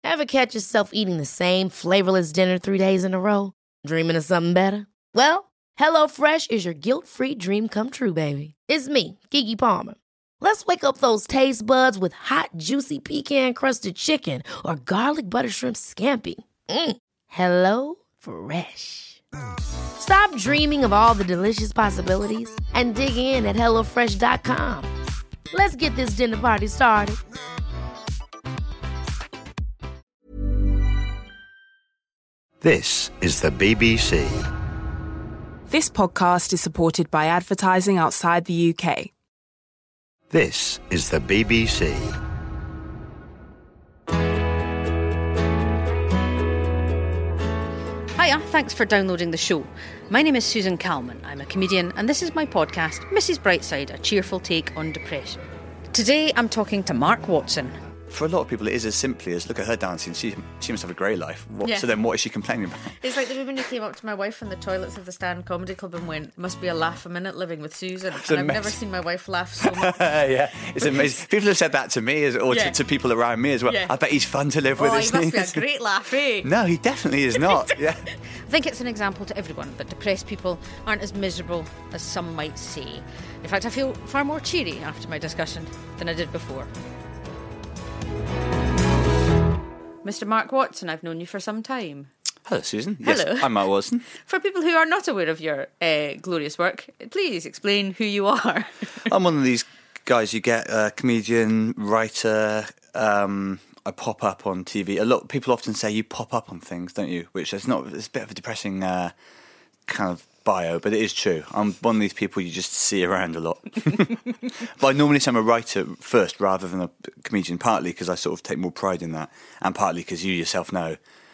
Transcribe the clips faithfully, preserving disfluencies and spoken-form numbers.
Ever catch yourself eating the same flavorless dinner three days in a row? Dreaming of something better? Well, HelloFresh is your guilt-free dream come true, baby. It's me, Keke Palmer. Let's wake up those taste buds with hot, juicy pecan-crusted chicken or garlic butter shrimp scampi. Mm. Hello Fresh. Stop dreaming of all the delicious possibilities and dig in at hello fresh dot com. Let's get this dinner party started. This is the B B C. This podcast is supported by advertising outside the U K. This is the B B C. Hiya, thanks for downloading the show. My name is Susan Calman. I'm a comedian, and this is my podcast, Missus Brightside, a cheerful take on depression. Today, I'm talking to Mark Watson. For a lot of people, it is as simply as, look at her dancing, she she must have a great life. What, Yeah. So then what is she complaining about? It's like the woman who came up to my wife in the toilets of the Stand Comedy Club and went, must be a laugh a minute living with Susan. It's and I've amazing. never seen my wife laugh so much. Yeah, it's amazing. People have said that to me as, or Yeah. to, to people around me as well. Yeah. I bet he's fun to live with, Oh, he isn't must be a great laugh, eh? No, he definitely is not. Yeah. I think it's an example to everyone that depressed people aren't as miserable as some might say. In fact, I feel far more cheery after my discussion than I did before. Mister Mark Watson, I've known you for some time. Hello, Susan. Yes, Hello. I'm Mark Watson. For people who are not aware of your uh, glorious work, please explain who you are. I'm one of these guys you get, a comedian, writer. Um, I pop up on T V. A lot people often say you pop up on things, don't you? Which is not. It's a bit of a depressing uh, kind of bio, but it is true. I'm one of these people you just see around a lot. But I normally say I'm a writer first rather than a comedian, partly because I sort of take more pride in that, and partly because you yourself know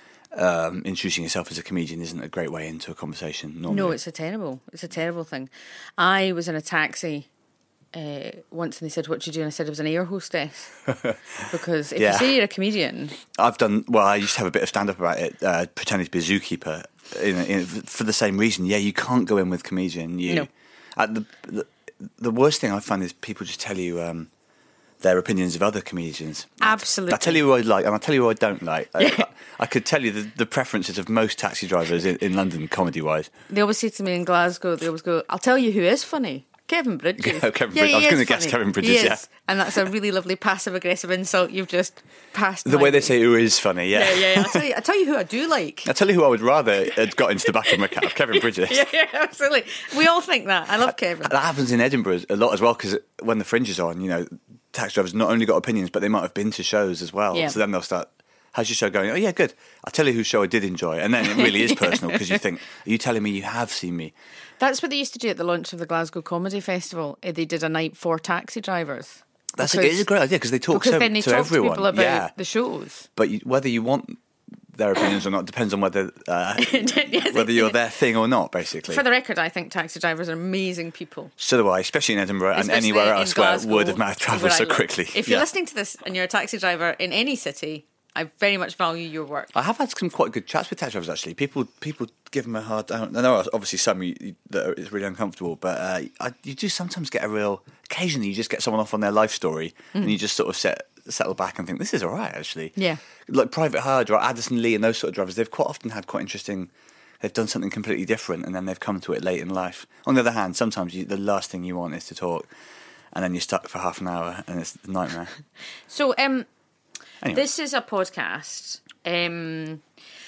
um, introducing yourself as a comedian isn't a great way into a conversation normally. No, it's a terrible, it's a terrible thing. I was in a taxi uh, once and they said, what do you do? And I said I was an air hostess. Because if Yeah. you say you're a comedian... I've done, well, I used to have a bit of stand-up about it, uh, pretending to be a zookeeper, in, in, for the same reason. Yeah, you can't go in with comedian. You, No. uh, the, the, the worst thing I find is people just tell you um, their opinions of other comedians. Absolutely. I tell you who I like, and I tell you who I don't like. I, I, I could tell you the, the preferences of most taxi drivers in, in London, comedy-wise. They always say to me in Glasgow, they always go, I'll tell you who is funny. Kevin Bridges. Oh, Kevin Yeah, Brid- I he was gonna is guess funny. Kevin Bridges, He yeah. is. And that's a really lovely passive-aggressive insult you've just passed. The my way they say who is funny, yeah. Yeah, yeah, yeah. I'll tell you, I'll tell you who I do like. I'll tell you who I would rather had got into the back of my cab, Kevin Bridges. Yeah, yeah, absolutely. We all think that. I love Kevin. That happens in Edinburgh a lot as well, because when the Fringe is on, you know, taxi drivers not only got opinions, but they might have been to shows as well. Yeah. So then they'll start, how's your show going? Oh, yeah, good. I'll tell you whose show I did enjoy. And then it really is personal, because you think, are you telling me you have seen me? That's what they used to do at the launch of the Glasgow Comedy Festival. Eh, They did a night for taxi drivers. That's a, Because- it is a great idea, because they talk Because so, then they to talk everyone. to people about yeah. the shows. But you, whether you want their opinions or not depends on whether uh, Yes, whether you're their thing or not, basically. For the record, I think taxi drivers are amazing people. So do I, especially in Edinburgh and Especially anywhere in else where Glasgow, word of mouth where travels I so live. quickly. If you're Yeah. listening to this and you're a taxi driver in any city, I very much value your work. I have had some quite good chats with taxi drivers, actually. People people give them a hard time. I know obviously some you, you, that are, it's really uncomfortable, but uh, I, you do sometimes get a real... Occasionally you just get someone off on their life story and you just sort of set, settle back and think, this is all right, actually. Yeah. Like Private Hire or Addison Lee and those sort of drivers, they've quite often had quite interesting... They've done something completely different and then they've come to it late in life. On the other hand, sometimes you, the last thing you want is to talk and then you're stuck for half an hour and it's a nightmare. So, um, Anyway. this is a podcast um,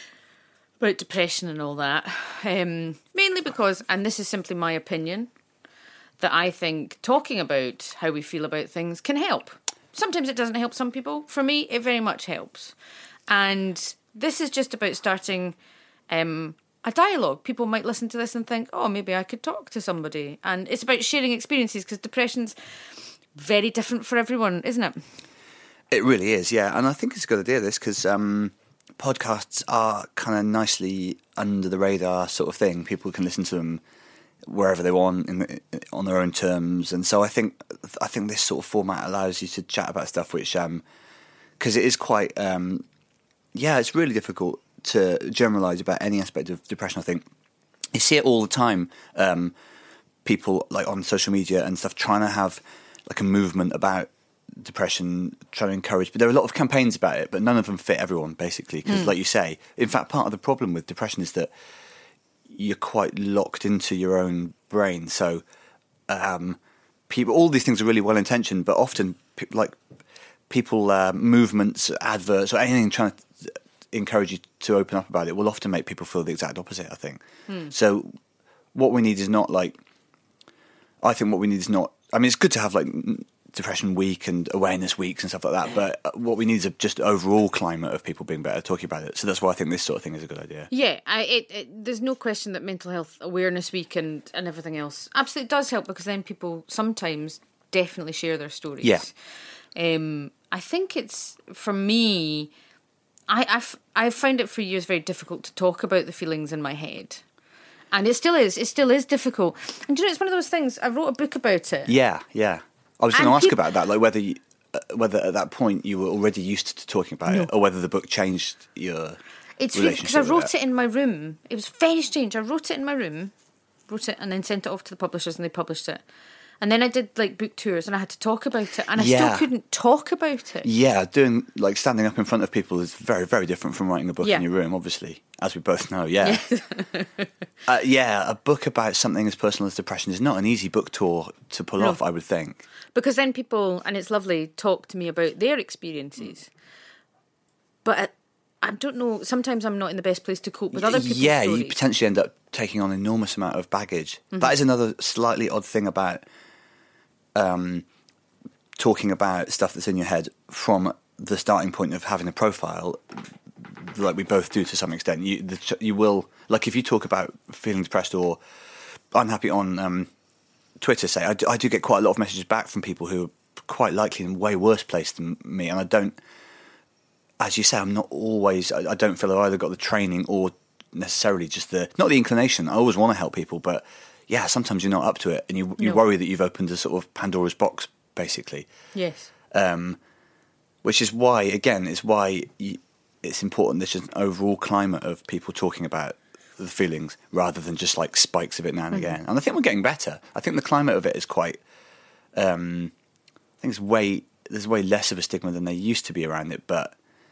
about depression and all that. Um, mainly because, and this is simply my opinion, that I think talking about how we feel about things can help. Sometimes it doesn't help some people. For me, it very much helps. And this is just about starting um, a dialogue. People might listen to this and think, oh, maybe I could talk to somebody. And it's about sharing experiences, because depression's very different for everyone, isn't it? It really is, yeah. And I think it's a good idea, this, because um, podcasts are kind of nicely under the radar sort of thing. People can listen to them wherever they want in the, on their own terms. And so I think I think this sort of format allows you to chat about stuff which, um, because it is quite, um, yeah, it's really difficult to generalise about any aspect of depression, I think. You see it all the time, um, people like on social media and stuff trying to have like a movement about depression, trying to encourage. But there are a lot of campaigns about it, but none of them fit everyone, basically. Because, mm. like you say, in fact, part of the problem with depression is that you're quite locked into your own brain. So, um, people, all these things are really well intentioned, but often, pe- like people, uh, movements, adverts, or anything trying to encourage you to open up about it will often make people feel the exact opposite, I think. Mm. So, what we need is not like. I think what we need is not. I mean, it's good to have like Depression Week and awareness weeks and stuff like that, but what we need is a just overall climate of people being better, talking about it. So that's why I think this sort of thing is a good idea. Yeah, I, it, it, there's no question that Mental Health Awareness Week and, and everything else absolutely does help, because then people sometimes definitely share their stories. Yeah. Um, I think it's, for me, I, I've, I've found it for years very difficult to talk about the feelings in my head. And it still is. It still is difficult. And do you know, it's one of those things, I wrote a book about it. Yeah, yeah. I was going to ask peop- about that, like whether you, uh, whether at that point you were already used to talking about no. it, or whether the book changed your it's relationship because I wrote with it in my room. It was very strange. I wrote it in my room, wrote it and then sent it off to the publishers and they published it. And then I did like book tours and I had to talk about it, and I yeah. still couldn't talk about it. Yeah, doing like standing up in front of people is very, very different from writing a book yeah. in your room, obviously, as we both know. Yeah, uh, yeah, a book about something as personal as depression is not an easy book tour to pull no. off, I would think. Because then people, and it's lovely, talk to me about their experiences. But I, I don't know, sometimes I'm not in the best place to cope with other people's yeah, stories. you potentially end up taking on an enormous amount of baggage. Mm-hmm. That is another slightly odd thing about um, talking about stuff that's in your head from the starting point of having a profile, like we both do to some extent. You, the, you will, like if you talk about feeling depressed or unhappy on um, Twitter, say, I do, I do get quite a lot of messages back from people who are quite likely in way worse place than me, and I don't, as you say, I'm not always, I, I don't feel I've either got the training or necessarily just the, not the inclination. I always want to help people, but yeah, sometimes you're not up to it, and you you no. worry that you've opened a sort of Pandora's box, basically. Yes. Um, which is why, again, it's why you, it's important there's just an overall climate of people talking about the feelings rather than just like spikes of it now and mm-hmm. again. And I think we're getting better. I think the climate of it is quite. Um, I think it's way there's way less of a stigma than there used to be around it, but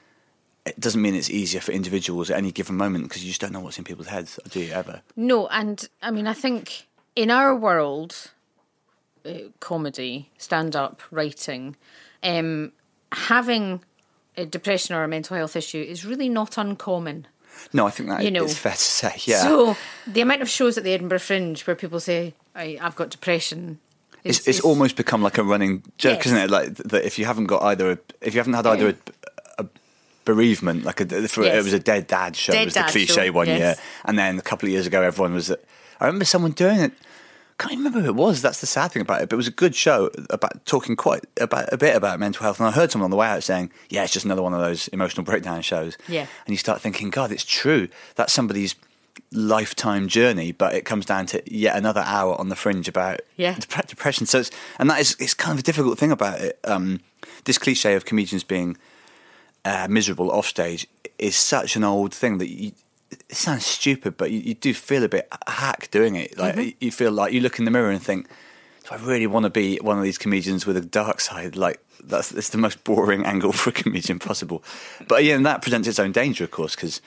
it doesn't mean it's easier for individuals at any given moment, because you just don't know what's in people's heads, do you, ever? No, and I mean, I think in our world, uh, comedy, stand-up, writing, um, having a depression or a mental health issue is really not uncommon. No, I think that you know, is fair to say, yeah. So the amount of shows at the Edinburgh Fringe where people say, I, I've got depression... It's, it's, it's almost become like a running joke, yes. isn't it? Like that if you haven't got either, a, if you haven't had either a, a bereavement, like a, for, yes. it was a dead dad show, dead it was the dad cliche show. one yes. year, and then a couple of years ago, everyone was. I remember someone doing it. Can't even remember who it was. That's the sad thing about it. But it was a good show about talking quite about a bit about mental health, and I heard someone on the way out saying, "Yeah, it's just another one of those emotional breakdown shows." Yeah, and you start thinking, God, it's true. That's somebody's lifetime journey, but it comes down to yet another hour on the Fringe about yeah. depression. So it's, and that is, it's kind of a difficult thing about it. Um, this cliche of comedians being uh, miserable off stage is such an old thing that you, it sounds stupid, but you, you do feel a bit hack doing it. Like mm-hmm. you feel like you look in the mirror and think, do I really want to be one of these comedians with a dark side? Like that's, that's the most boring angle for a comedian possible. But yeah, and that presents its own danger, of course, because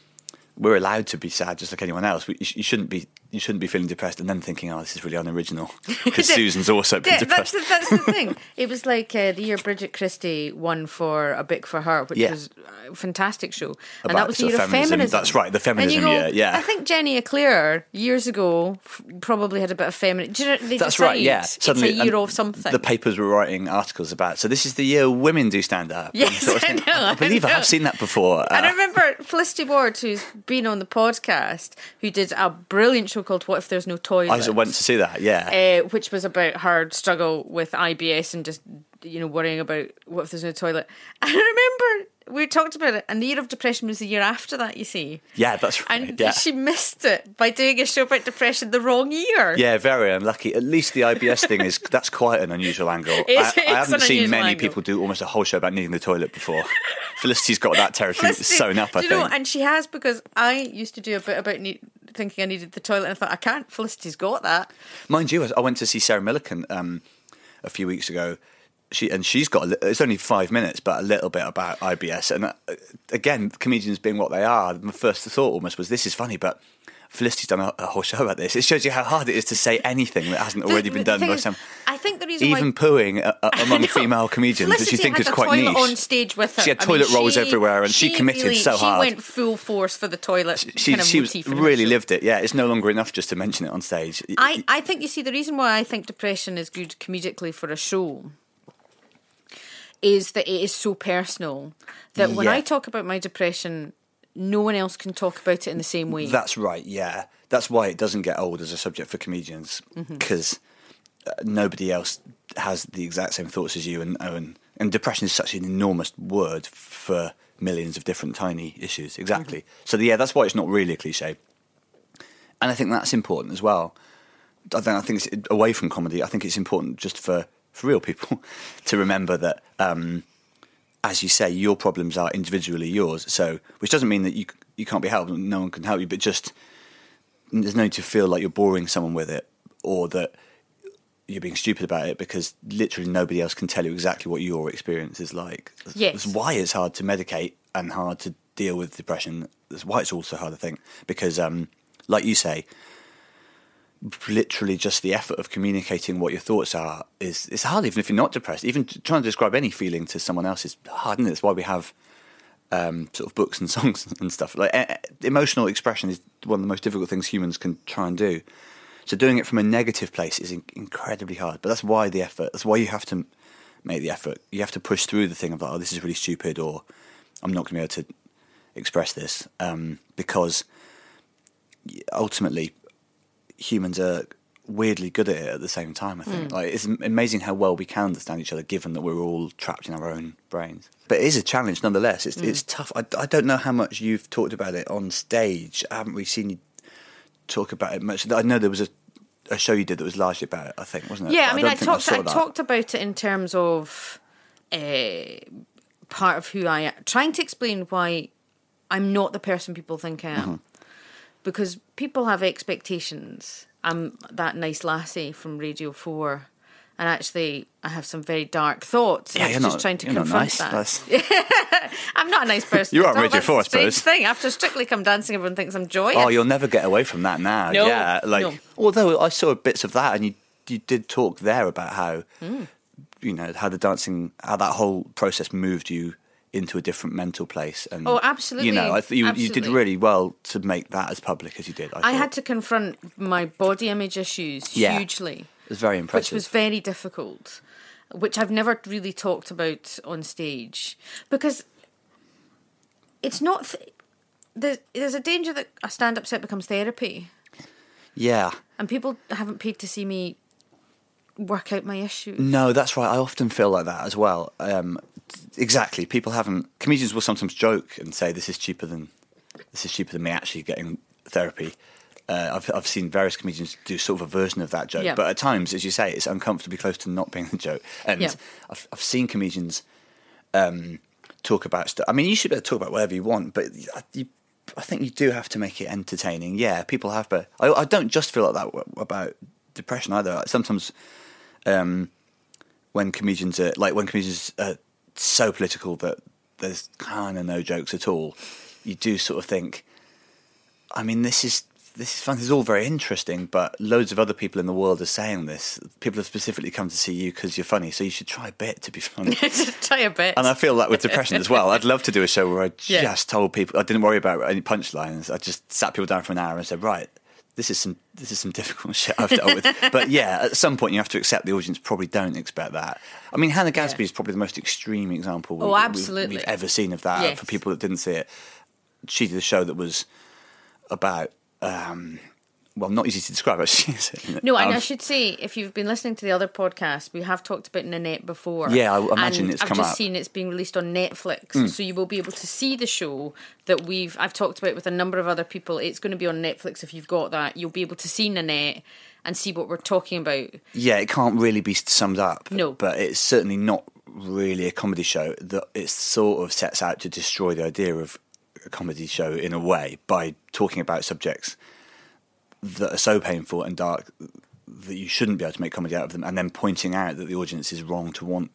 we're allowed to be sad just like anyone else. We, you shouldn't be. You shouldn't be feeling depressed and then thinking, "Oh, this is really unoriginal," because Susan's also been yeah, depressed. That's, that's the thing. It was like uh, the year Bridget Christie won for A Bic for Her, which yeah. was a fantastic show, About and that was the year of feminism. feminism. That's right, the feminism go, year. Yeah, I think Jenny Eclair years ago f- probably had a bit of feminism. Do you know, they that's decide right. Yeah, suddenly it's a year of something. The papers were writing articles about. So this is the year women do stand up. Yes, sort of I know. I, I believe I, I have seen that before. And uh, I remember Felicity Ward, who's been on the podcast, who did a brilliant show called "What If There's No Toilet." I went to see that, yeah. Uh, which was about her struggle with I B S and just, you know, worrying about what if there's no toilet. And I remember we talked about it, and the year of depression was the year after that, you see. Yeah, that's right. And yeah. she missed it by doing a show about depression the wrong year. Yeah, very unlucky. At least the I B S thing is, that's quite an unusual angle. It, I, I haven't seen many angle. people do almost a whole show about needing the toilet before. Felicity's got that territory Felicity, sewn up, I you think. know, and she has, because I used to do a bit about need, thinking I needed the toilet, and I thought, I can't. Felicity's got that. Mind you, I went to see Sarah Millican um, a few weeks ago. she and she's got a li- it's only five minutes, but a little bit about I B S. And uh, again, comedians being what they are, my first thought almost was, this is funny, but Felicity's done a, a whole show about this. It shows you how hard it is to say anything that hasn't already the, been the done thing by is, some. I think the reason even why pooing uh, uh, among female comedians, Felicity which you think had is a quite toilet niche. on stage with her. She had I mean, toilet rolls she- everywhere, and she, committed really, so hard. She went full force for the toilet. She, kind of she was motif in her really show. lived it. Yeah, it's no longer enough just to mention it on stage. I, I think, you see, the reason why I think depression is good comedically for a show is that it is so personal that when Yeah. I talk about my depression, no one else can talk about it in the same way. That's right, yeah. That's why it doesn't get old as a subject for comedians, because mm-hmm. uh, nobody else has the exact same thoughts as you. And, and, and depression is such an enormous word for millions of different tiny issues. Exactly. Mm-hmm. So, yeah, that's why it's not really a cliche. And I think that's important as well. I think, I think it's away from comedy. I think it's important just for, for real people to remember that, um, as you say, your problems are individually yours. So, which doesn't mean that you you can't be helped, no one can help you, but just there's no need to feel like you're boring someone with it or that you're being stupid about it, because literally nobody else can tell you exactly what your experience is like. Yes. That's why it's hard to medicate and hard to deal with depression. That's why it's also hard, I think, because, um, like you say, literally just the effort of communicating what your thoughts are is it's hard, even if you're not depressed. Even trying to describe any feeling to someone else is hard, and it's why we have um, sort of books and songs and stuff. Like uh, emotional expression is one of the most difficult things humans can try and do. So doing it from a negative place is in- incredibly hard. But that's why the effort. That's why you have to make the effort. You have to push through the thing of like, oh, this is really stupid, or I'm not going to be able to express this, um, because ultimately humans are weirdly good at it at the same time, I think. Mm. Like, it's amazing how well we can understand each other, given that we're all trapped in our own brains. But it is a challenge nonetheless. It's, mm. it's tough. I, I don't know how much you've talked about it on stage. I haven't really seen you talk about it much. I know there was a, a show you did that was largely about it, I think, wasn't it? Yeah, but I mean, I, I, don't talked, I, I talked about it in terms of uh, part of who I am. Trying to explain why I'm not the person people think I am. Mm-hmm. Because people have expectations. I'm that nice lassie from Radio four, and actually I have some very dark thoughts. Yeah, and you're just not, trying to you're confront not nice. that. I'm not a nice person. You are on all. Radio That's four, I the strange suppose. thing. After Strictly Come Dancing, everyone thinks I'm joyous. Oh, you'll never get away from that now. No, yeah, like no. although I saw bits of that, and you you did talk there about how mm. you know how the dancing, how that whole process moved you into a different mental place. And oh, absolutely. You know, I th- you, you did absolutely. really well to make that as public as you did. I, I had to confront my body image issues Yeah. hugely. It was very impressive. Which was very difficult, which I've never really talked about on stage, because it's not. Th- there's, there's a danger that a stand-up set becomes therapy. Yeah. And people haven't paid to see me work out my issues. No, that's right. I often feel like that as well. Um, exactly. People haven't. Comedians will sometimes joke and say, "This is cheaper than this is cheaper than me actually getting therapy." Uh, I've I've seen various comedians do sort of a version of that joke, Yeah. but at times, as you say, it's uncomfortably close to not being the joke. And Yeah. I've I've seen comedians um, talk about stuff. I mean, you should be able to talk about whatever you want, but you, I think you do have to make it entertaining. Yeah, people have, but I, I don't just feel like that about depression either. Sometimes. Um, when comedians are like when comedians are so political that there's kind of no jokes at all, you do sort of think, I mean, this is this is fun. This is all very interesting, but loads of other people in the world are saying this. People have specifically come to see you because you're funny, so you should try a bit to be funny. Try a bit. And I feel that with depression as well. I'd love to do a show where I Yeah. just told people, I didn't worry about any punchlines. I just sat people down for an hour and said, right, this is some this is some difficult shit I've dealt with. But yeah, at some point you have to accept the audience probably don't expect that. I mean, Hannah Gadsby Yeah. is probably the most extreme example Oh, we, absolutely. we've, we've ever seen of that. Yes. For people that didn't see it, she did a show that was about, um, well, not easy to describe actually. Is it? No, and Um, I should say, if you've been listening to the other podcast, we have talked about Nanette before. Yeah, I imagine and it's I've come just up. seen it's being released on Netflix, mm. so you will be able to see the show that we've I've talked about with a number of other people. It's going to be on Netflix. If you've got that, you'll be able to see Nanette and see what we're talking about. Yeah, it can't really be summed up. No. But it's certainly not really a comedy show. That it sort of sets out to destroy the idea of a comedy show in a way by talking about subjects that are so painful and dark that you shouldn't be able to make comedy out of them, and then pointing out that the audience is wrong to want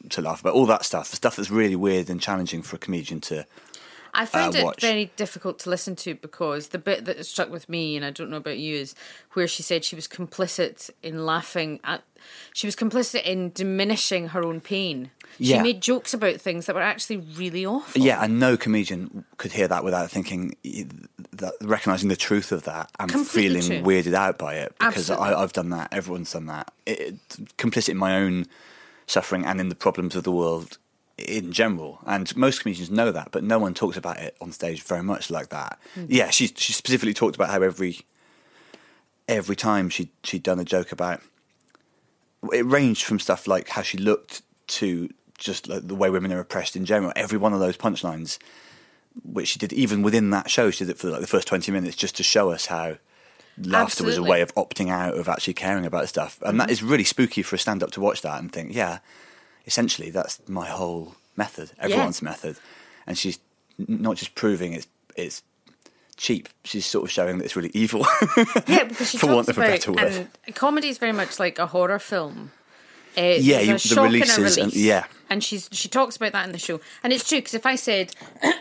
to laugh about. All that stuff, the stuff that's really weird and challenging for a comedian to I found uh, it watch. very difficult to listen to because the bit that struck with me, and I don't know about you, is where she said she was complicit in laughing at, she was complicit in diminishing her own pain. She Yeah. made jokes about things that were actually really awful. Yeah, and no comedian could hear that without thinking, that, recognising the truth of that and Completely feeling true. weirded out by it. Because Absolutely. I, I've done that, everyone's done that. It, it, complicit in my own suffering and in the problems of the world in general. And most comedians know that, but no one talks about it on stage very much like that. Mm. Yeah, she she specifically talked about how every every time she she'd done a joke about, it ranged from stuff like how she looked to just like the way women are oppressed in general. Every one of those punchlines, which she did even within that show, she did it for like the first twenty minutes just to show us how laughter was a Absolutely. way of opting out of actually caring about stuff. And mm-hmm. that is really spooky for a stand-up to watch that and think, yeah, essentially that's my whole method, everyone's yeah. method. And she's not just proving it's it's cheap, she's sort of showing that it's really evil. Yeah, because she for talks want of a about, better word. and comedy is very much like a horror film. Uh, yeah, there's you, a the shock releases, and a release. And, yeah. And she's she talks about that in the show. And it's true, because if I said...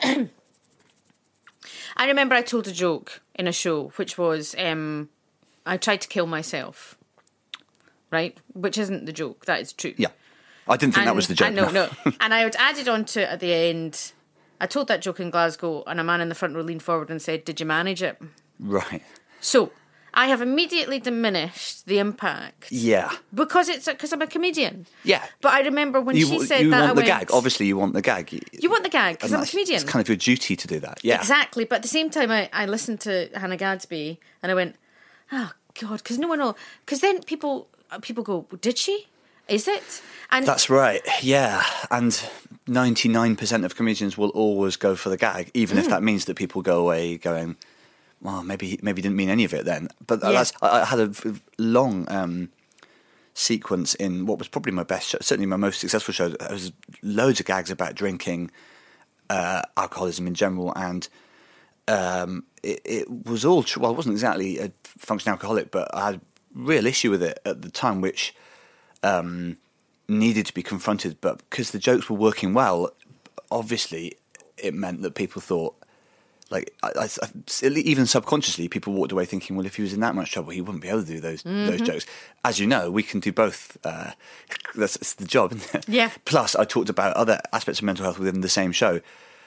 I remember I told a joke in a show, which was, um, I tried to kill myself, right? Which isn't the joke, that is true. Yeah. I didn't think and, that was the joke. No, no. And I would added on to it at the end. I told that joke in Glasgow, and a man in the front row leaned forward and said, "Did you manage it?" Right. So I have immediately diminished the impact. Yeah. Because it's because I'm a comedian. Yeah. But I remember when you, she said you that, want I the went, gag. Obviously, you want the gag. You, you want the gag because I'm a comedian. It's kind of your duty to do that. Yeah. Exactly. But at the same time, I, I listened to Hannah Gadsby and I went, oh God, because no one will. Because then people people go, did she? Is it? And that's right. Yeah. And ninety-nine percent of comedians will always go for the gag, even mm. if that means that people go away going, well, maybe maybe he didn't mean any of it then. But yeah. that's, I, I had a long um, sequence in what was probably my best show, certainly my most successful show. There was loads of gags about drinking, uh, alcoholism in general, and um, it, it was all true. Well, I wasn't exactly a functioning alcoholic, but I had a real issue with it at the time, which um, needed to be confronted. But because the jokes were working well, obviously it meant that people thought, like, I, I, even subconsciously, people walked away thinking, well, if he was in that much trouble, he wouldn't be able to do those mm-hmm. those jokes. As you know, we can do both. Uh, that's, that's the job, isn't it? Yeah. Plus, I talked about other aspects of mental health within the same show,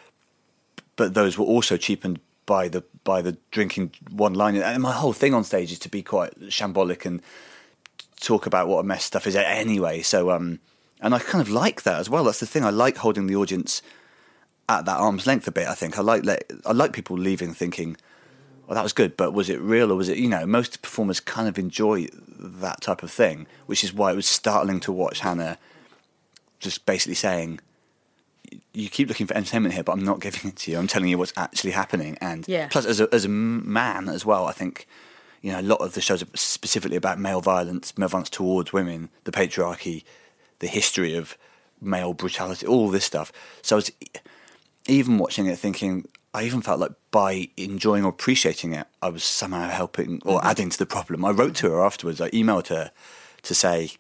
but those were also cheapened by the by the drinking one line. And my whole thing on stage is to be quite shambolic and talk about what a mess stuff is anyway. So, um, and I kind of like that as well. That's the thing. I like holding the audience at that arm's length a bit. I think I like I like people leaving thinking, well, that was good, but was it real or was it, you know, most performers kind of enjoy that type of thing, which is why it was startling to watch Hannah just basically saying, you keep looking for entertainment here, but I'm not giving it to you. I'm telling you what's actually happening. And yeah. plus, as a, as a man as well, I think, you know, a lot of the shows are specifically about male violence, male violence towards women, the patriarchy, the history of male brutality, all this stuff. So I was even watching it thinking, I even felt like by enjoying or appreciating it, I was somehow helping or mm-hmm. adding to the problem. I wrote to her afterwards, I emailed her to say,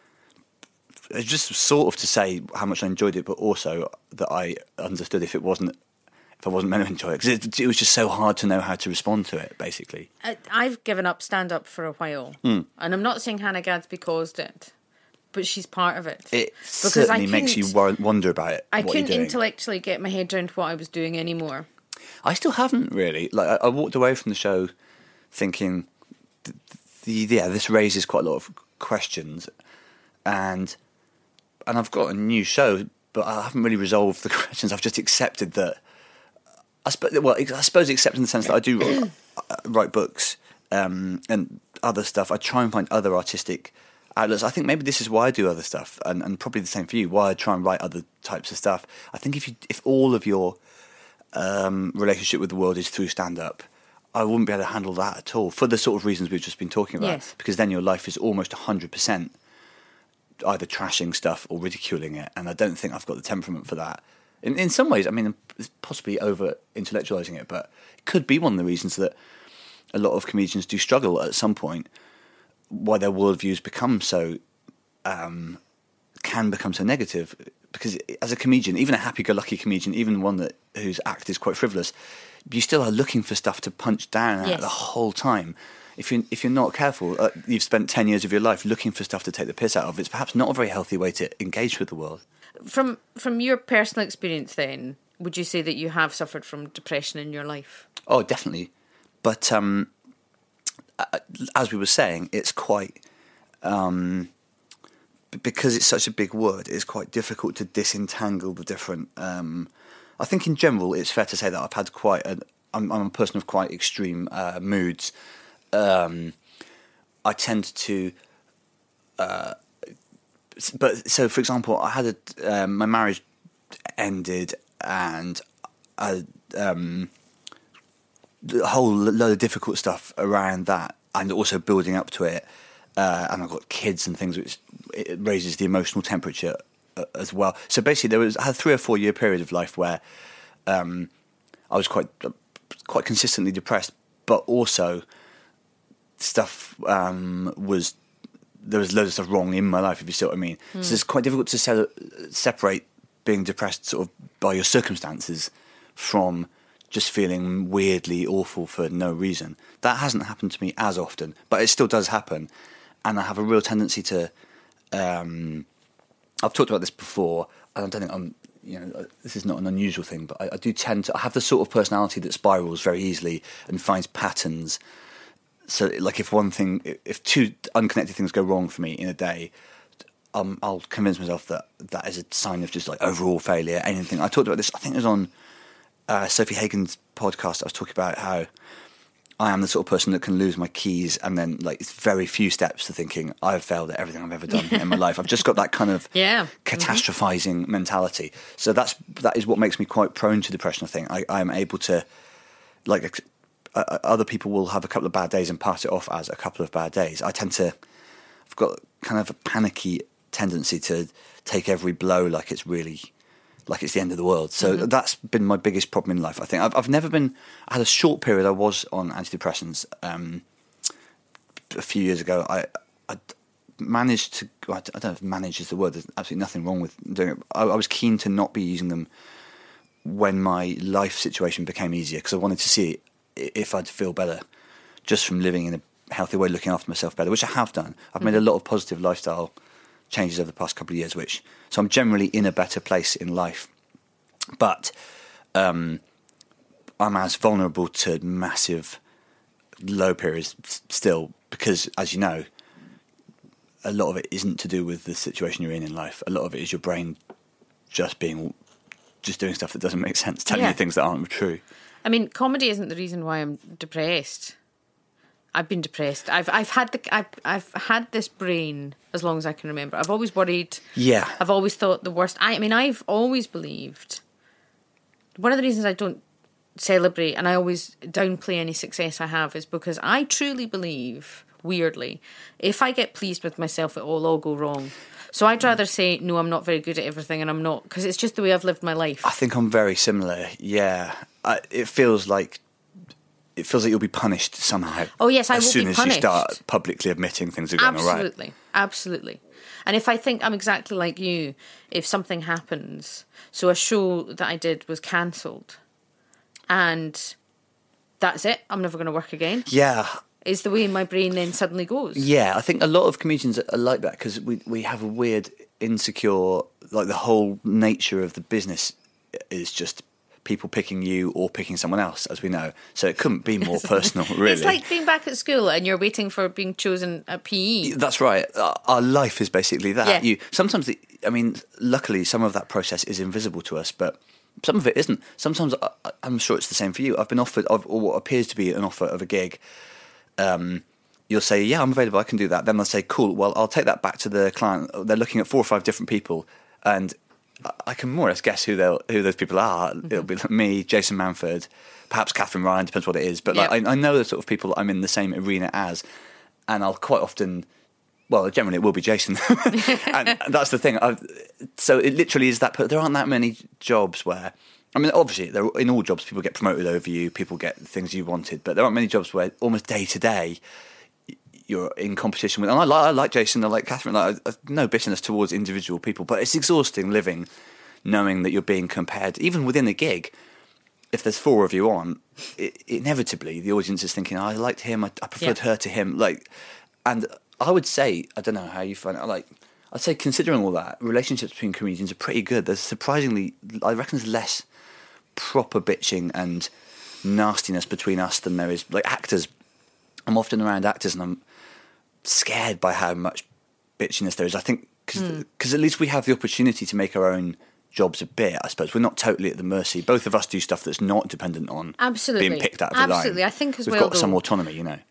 just sort of to say how much I enjoyed it, but also that I understood if it wasn't, if I wasn't meant to enjoy it, because it, it was just so hard to know how to respond to it, basically. I've given up stand-up for a while, mm. and I'm not saying Hannah Gadsby caused it, but she's part of it. It because certainly makes you wonder about it. I what couldn't you're doing. intellectually get my head around what I was doing anymore. I still haven't really. Like I, I walked away from the show thinking, the, the, yeah, this raises quite a lot of questions, and and I've got a new show, but I haven't really resolved the questions. I've just accepted that. I suppose, well, I suppose accept in the sense that I do write, write books um, and other stuff. I try and find other artistic outlets. I think maybe this is why I do other stuff, and, and probably the same for you, why I try and write other types of stuff. I think if you, if all of your um, relationship with the world is through stand-up, I wouldn't be able to handle that at all, for the sort of reasons we've just been talking about. Yes. Because then your life is almost one hundred percent either trashing stuff or ridiculing it, and I don't think I've got the temperament for that. In, in some ways, I mean, it's possibly over-intellectualising it, but it could be one of the reasons that a lot of comedians do struggle at some point, why their worldviews become so um, can become so negative. Because as a comedian, even a happy-go-lucky comedian, even one that whose act is quite frivolous, you still are looking for stuff to punch down at Yes. the whole time. If you if you're not careful, uh, you've spent ten years of your life looking for stuff to take the piss out of. It's perhaps not a very healthy way to engage with the world. From from your personal experience, then, would you say that you have suffered from depression in your life? Oh, definitely. But um, uh, as we were saying, it's quite um, b- because it's such a big word. It's quite difficult to disentangle the different. Um, I think in general, it's fair to say that I've had quite. A, I'm, I'm a person of quite extreme uh, moods. Um, I tend to, uh, but so for example, I had a um, my marriage ended, and I, um, a whole load of difficult stuff around that, and also building up to it, uh, and I've got kids and things, which it raises the emotional temperature uh, as well. So basically, there was I had a three or four year period of life where um, I was quite quite consistently depressed, but also stuff um, was there was loads of stuff wrong in my life, if you see what I mean. Mm. So it's quite difficult to se- separate being depressed sort of by your circumstances from just feeling weirdly awful for no reason. That hasn't happened to me as often, but it still does happen, and I have a real tendency to. Um, I've talked about this before, and I don't think I'm. You know, this is not an unusual thing, but I, I do tend to. I have the sort of personality that spirals very easily and finds patterns. So, like, if one thing, if two unconnected things go wrong for me in a day, um, I'll convince myself that that is a sign of just like overall failure. Anything. I talked about this. I think it was on uh, Sophie Hagen's podcast. I was talking about how I am the sort of person that can lose my keys, and then like it's very few steps to thinking I've failed at everything I've ever done in my life. I've just got that kind of yeah. catastrophizing mm-hmm. mentality. So that's that is what makes me quite prone to depression. I think I am able to like. Uh, other people will have a couple of bad days and pass it off as a couple of bad days. I tend to, I've got kind of a panicky tendency to take every blow like it's really, like it's the end of the world. So mm-hmm. that's been my biggest problem in life. I think I've, I've never been, I had a short period I was on antidepressants um, a few years ago. I, I managed to, I don't know if manage is the word, there's absolutely nothing wrong with doing it. I, I was keen to not be using them when my life situation became easier, because I wanted to see if I'd feel better just from living in a healthy way, looking after myself better, which I have done. I've made a lot of positive lifestyle changes over the past couple of years, which so I'm generally in a better place in life. But um, I'm as vulnerable to massive low periods still, because, as you know, a lot of it isn't to do with the situation you're in in life. A lot of it is your brain just being, just doing stuff that doesn't make sense, telling yeah. you things that aren't true. I mean, comedy isn't the reason why I'm depressed. I've been depressed. I've I've had the I've I've had this brain as long as I can remember. I've always worried. Yeah. I've always thought the worst. I, I mean, I've always believed. One of the reasons I don't celebrate and I always downplay any success I have is because I truly believe, weirdly, if I get pleased with myself, it will all go wrong. So I'd rather say, no, I'm not very good at everything, and I'm not, because it's just the way I've lived my life. I think I'm very similar, yeah. I, it feels like it feels like you'll be punished somehow. Oh, yes, I as will soon be as punished. you start publicly admitting things are going all right. Absolutely, absolutely. And if I think I'm exactly like you, if something happens, so a show that I did was cancelled, and that's it, I'm never going to work again. Yeah. Is the way my brain then suddenly goes. Yeah, I think a lot of comedians are like that because we we have a weird insecure, like the whole nature of the business is just people picking you or picking someone else, as we know. So it couldn't be more personal, really. It's like being back at school and you're waiting for being chosen at P E. That's right. Our, our life is basically that. Yeah. You sometimes, the, I mean, luckily some of that process is invisible to us, but some of it isn't. Sometimes I, I'm sure it's the same for you. I've been offered, of, or what appears to be an offer of a gig. Um, you'll say, yeah, I'm available, I can do that. Then they'll say, cool, well, I'll take that back to the client. They're looking at four or five different people, and I can more or less guess who they'll who those people are. Mm-hmm. It'll be like me, Jason Manford, perhaps Catherine Ryan, depends what it is. But yep. like, I, I know the sort of people I'm in the same arena as, and I'll quite often, well, generally it will be Jason. And that's the thing. I've, so it literally is that, there aren't that many jobs where, I mean, obviously, there, in all jobs, people get promoted over you, people get things you wanted, but there aren't many jobs where almost day to day, you're in competition with. And I like, I like Jason, I like Catherine. Like, I, I, no bitterness towards individual people, but it's exhausting living knowing that you're being compared, even within a gig. If there's four of you on, it, inevitably the audience is thinking, oh, I liked him, I, I preferred yeah. her to him. Like, and I would say, I don't know how you find it, like, I'd say considering all that, relationships between comedians are pretty good. There's surprisingly, I reckon there's less proper bitching and nastiness between us than there is, like, actors. I'm often around actors and I'm scared by how much bitchiness there is. I think, because mm. at least we have the opportunity to make our own jobs a bit, I suppose. We're not totally at the mercy. Both of us do stuff that's not dependent on Absolutely. being picked out of the line. Absolutely. I think as We've well, got though, some autonomy, you know.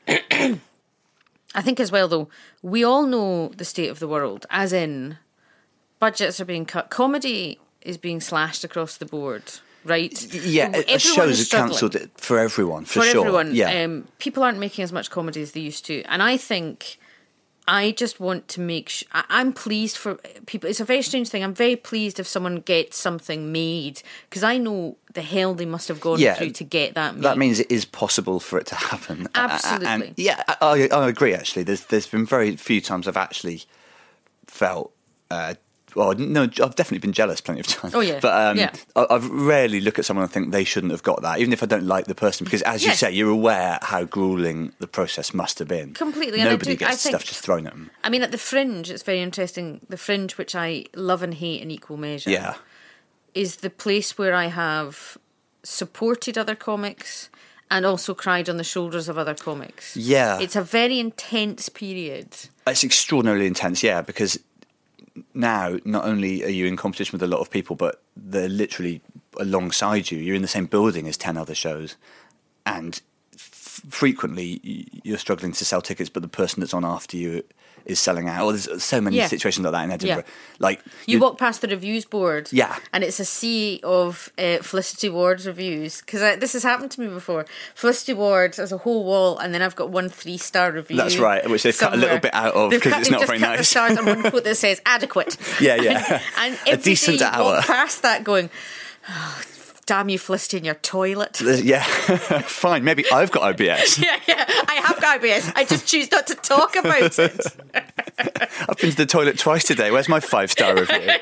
I think as well, though, we all know the state of the world, as in budgets are being cut. Comedy is being slashed across the board, right? Yeah, Everyone shows is are cancelled for everyone, for, for sure. everyone. Yeah. Um, people aren't making as much comedy as they used to. And I think... I just want to make sure... I'm pleased for people. It's a very strange thing. I'm very pleased if someone gets something made, because I know the hell they must have gone yeah, through to get that made. That means it is possible for it to happen. Absolutely. And yeah, I, I agree, actually. There's There's been very few times I've actually felt... Uh, well, no, I've definitely been jealous plenty of times. Oh, yeah. But um, yeah. I, I've rarely look at someone and think they shouldn't have got that, even if I don't like the person, because as you yes. say, you're aware how gruelling the process must have been. Completely. Nobody and I do, gets I think, stuff just thrown at them. I mean, at the Fringe, it's very interesting. The Fringe, which I love and hate in equal measure, Yeah. is the place where I have supported other comics and also cried on the shoulders of other comics. Yeah. It's a very intense period. It's extraordinarily intense, yeah, because now not only are you in competition with a lot of people, but they're literally alongside you. You're in the same building as ten other shows, and f- frequently you're struggling to sell tickets, but the person that's on after you is selling out. Or there's so many yeah. situations like that in Edinburgh. Yeah. Like you walk past the reviews board, yeah, and it's a sea of uh, Felicity Ward's reviews, because this has happened to me before. Felicity Ward has a whole wall, and then I've got one three star review. That's right, which they've somewhere. cut a little bit out of because it's not just very cut nice. The stars on one quote that says adequate. Yeah, yeah, and, and a every decent day you hour. walk past that going, oh, damn you, Felicity, in your toilet. Yeah, fine. Maybe I've got I B S. yeah, yeah, I have got I B S. I just choose not to talk about it. I've been to the toilet twice today. Where's my five star review? It,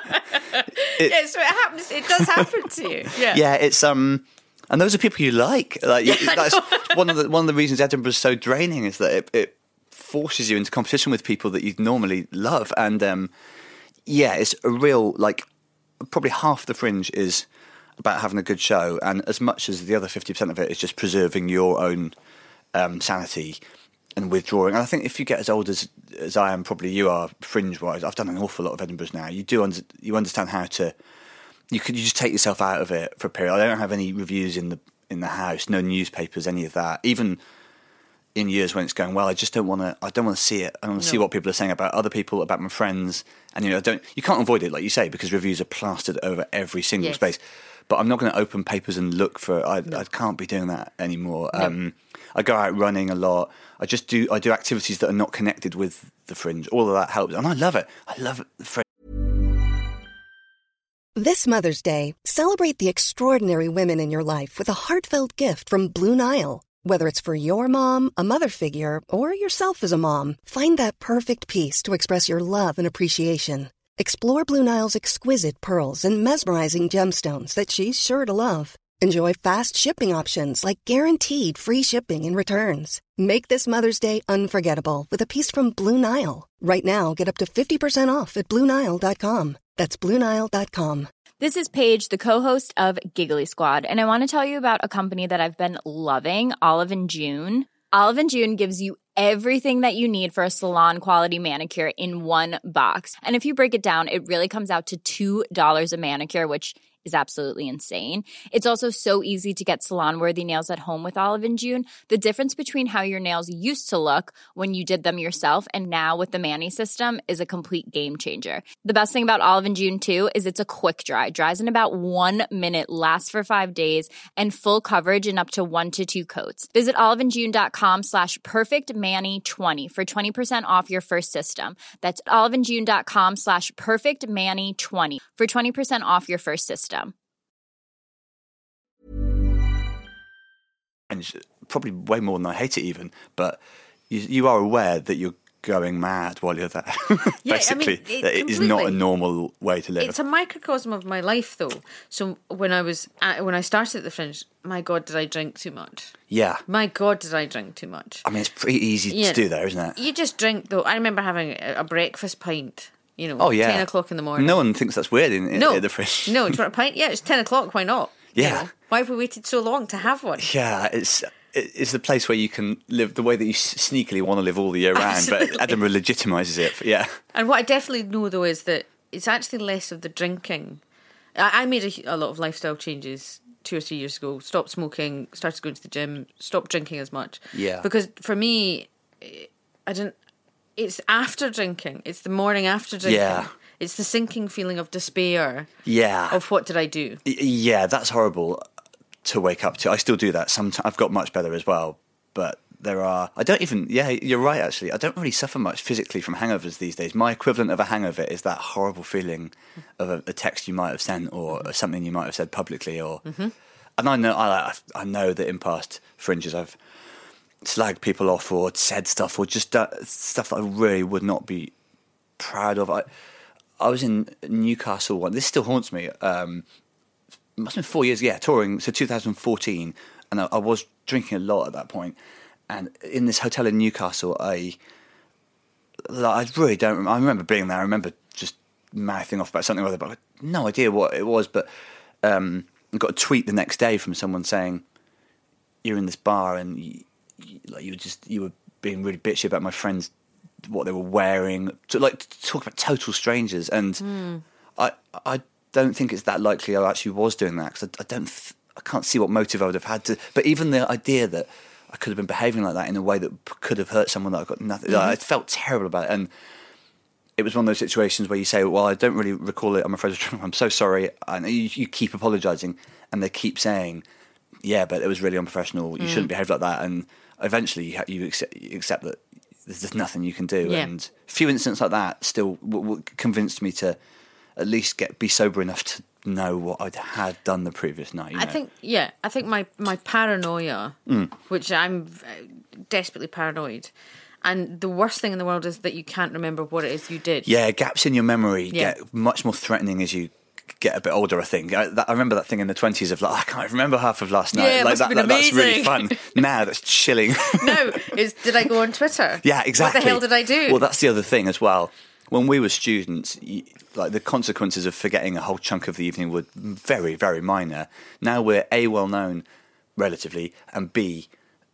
yeah, so it happens. It does happen to you. Yeah, yeah. It's um, and those are people you like. Like yeah, that's one of the one of the reasons Edinburgh is so draining, is that it, it forces you into competition with people that you'd normally love, and um, yeah, it's a real, like, probably half the Fringe is about having a good show, and as much as the other fifty percent of it is just preserving your own um, sanity and withdrawing. And I think if you get as old as as I am, probably you are, Fringe-wise, I've done an awful lot of Edinburghs now. You do under, you understand how to. You could you just take yourself out of it for a period. I don't have any reviews in the in the house, no newspapers, any of that. Even in years when it's going well, I just don't want to. I don't want to see it. I don't want to no. see what people are saying about other people, about my friends, and you know, I don't. You can't avoid it, like you say, because reviews are plastered over every single yes. space. But I'm not going to open papers and look for. I, no. I can't be doing that anymore. No. Um, I go out running a lot. I just do. I do activities that are not connected with the Fringe. All of that helps, and I love it. I love it. The Fringe. This Mother's Day, celebrate the extraordinary women in your life with a heartfelt gift from Blue Nile. Whether it's for your mom, a mother figure, or yourself as a mom, find that perfect piece to express your love and appreciation. Explore Blue Nile's exquisite pearls and mesmerizing gemstones that she's sure to love. Enjoy fast shipping options like guaranteed free shipping and returns. Make this Mother's Day unforgettable with a piece from Blue Nile. Right now, get up to fifty percent off at Blue Nile dot com. That's Blue Nile dot com. This is Paige, the co-host of Giggly Squad, and I want to tell you about a company that I've been loving, Olive and June. Olive and June gives you everything that you need for a salon-quality manicure in one box. And if you break it down, it really comes out to two dollars a manicure, which is absolutely insane. It's also so easy to get salon-worthy nails at home with Olive and June. The difference between how your nails used to look when you did them yourself and now with the Mani system is a complete game changer. The best thing about Olive and June, too, is it's a quick dry. Dries in about one minute, lasts for five days, and full coverage in up to one to two coats. Visit oliveandjune.com slash perfectmani20 for twenty percent off your first system. That's oliveandjune.com slash perfectmani20 for twenty percent off your first system. And probably way more than I hate it even, but you, you are aware that you're going mad while you're there. Yeah, Basically, I mean, it, that it is not a completely. normal way to live. It's a microcosm of my life, though. So when I was at, when I started at the Fringe, my God, did I drink too much? yeah. My God, did I drink too much? I mean, it's pretty easy Yeah. to do there, isn't it? You just drink, though. I remember having a, a breakfast pint. You know, Oh, yeah. ten o'clock in the morning. No one thinks that's weird in, in no, at the Fringe. no. Do you want a pint? Yeah, it's ten o'clock. Why not? You Yeah. know? Why have we waited so long to have one? Yeah, it's it's the place where you can live the way that you s- sneakily want to live all the year round, Absolutely. but Edinburgh legitimises it. Yeah. And what I definitely know, though, is that it's actually less of the drinking. I, I made a, a lot of lifestyle changes two or three years ago. Stopped smoking, started going to the gym, stopped drinking as much. Yeah. Because for me, I didn't. It's after drinking. It's the morning after drinking. Yeah. It's the sinking feeling of despair. Yeah. Of what did I do? Y- Yeah, that's horrible to wake up to. I still do that. Sometimes I've got much better as well, but there are. I don't even. Yeah, you're right. Actually, I don't really suffer much physically from hangovers these days. My equivalent of a hangover is that horrible feeling of a, a text you might have sent or something you might have said publicly, or. Mm-hmm. And I know, I, I know that in past Fringes I've slagged people off or said stuff or just uh, stuff that I really would not be proud of. I, I was in Newcastle one. This still haunts me. Um, it must have been four years, yeah, touring. So two thousand fourteen, and I, I was drinking a lot at that point. And in this hotel in Newcastle, I, like, I really don't. Remember, I remember being there. I remember just mouthing off about something or other, but I had no idea what it was. But um, I got a tweet the next day from someone saying, "You're in this bar and you, you, like you were just you were being really bitchy about my friends." What they were wearing, to like to talk about total strangers, and Mm. I I don't think it's that likely I actually was doing that because I, I don't th- I can't see what motive I would have had to. But even the idea that I could have been behaving like that in a way that p- could have hurt someone that I got nothing, Mm-hmm. like, I felt terrible about it, and it was one of those situations where you say, "Well, I don't really recall it. I'm afraid I'm so sorry," and you, you keep apologising, and they keep saying, "Yeah, but it was really unprofessional. You Mm. shouldn't behave like that," and eventually you, ha- you, accept, you accept that. There's just nothing you can do, Yeah. and a few incidents like that still w- w- convinced me to at least get be sober enough to know what I had done the previous night. You I know? think, yeah, I think my, my paranoia, Mm. which I'm v- desperately paranoid, and the worst thing in the world is that you can't remember what it is you did. yeah, gaps in your memory Yeah. get much more threatening as you get a bit older. I think I, that, I remember that thing in the twenties of like I can't remember half of last night. Yeah, it like must have that, been that- that's really amazing. fun. Now that's chilling. No, is did I go on Twitter? Yeah, exactly. What the hell did I do? Well, that's the other thing as well. When we were students, you, like the consequences of forgetting a whole chunk of the evening were very, very minor. Now we're A, well known, relatively, and B,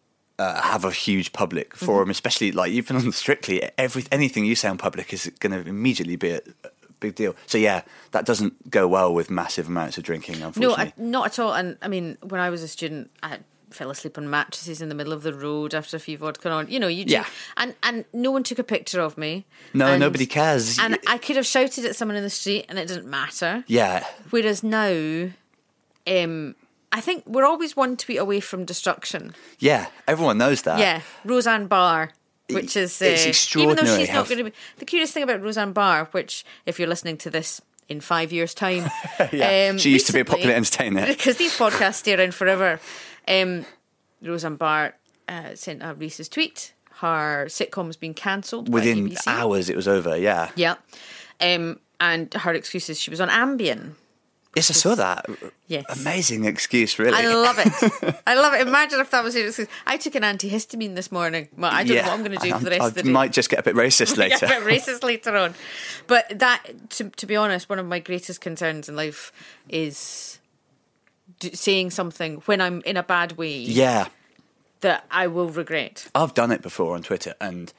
uh, have a huge public forum. Mm-hmm. Especially like even on Strictly, every anything you say on public is going to immediately be a, a big deal. So yeah, that doesn't go well with massive amounts of drinking. No, Unfortunately, I, not at all. And I mean, when I was a student, I fell asleep on mattresses in the middle of the road after a few vodka on. You know, you do, Yeah. and and no one took a picture of me. no, And- nobody cares. And I could have shouted at someone in the street, and it didn't matter. yeah, Whereas now, um, I think we're always one tweet away from destruction. yeah, everyone knows that. Yeah, Roseanne Barr, which is uh, It's even though extraordinary she's how not going to be. The curious thing about Roseanne Barr, which if you're listening to this in five years' time, Yeah, um, she used to be a recently- popular entertainer. because these podcasts stay around forever. Um, Roseanne Barr uh, sent a Reese's tweet. Her sitcom's been cancelled by Within B B C. hours, it was over. Yeah. Yeah, um, and her excuse is she was on Ambien. Yes, I saw that. Yes. Amazing excuse, really. I love it. I love it. Imagine if that was your excuse. I took an antihistamine this morning. Well, I don't know what I'm going to do for the rest I of the day. might just get a bit racist Yeah, later. a bit racist later on. But that, to, to be honest, one of my greatest concerns in life is d- saying something when I'm in a bad way Yeah, that I will regret. I've done it before on Twitter, and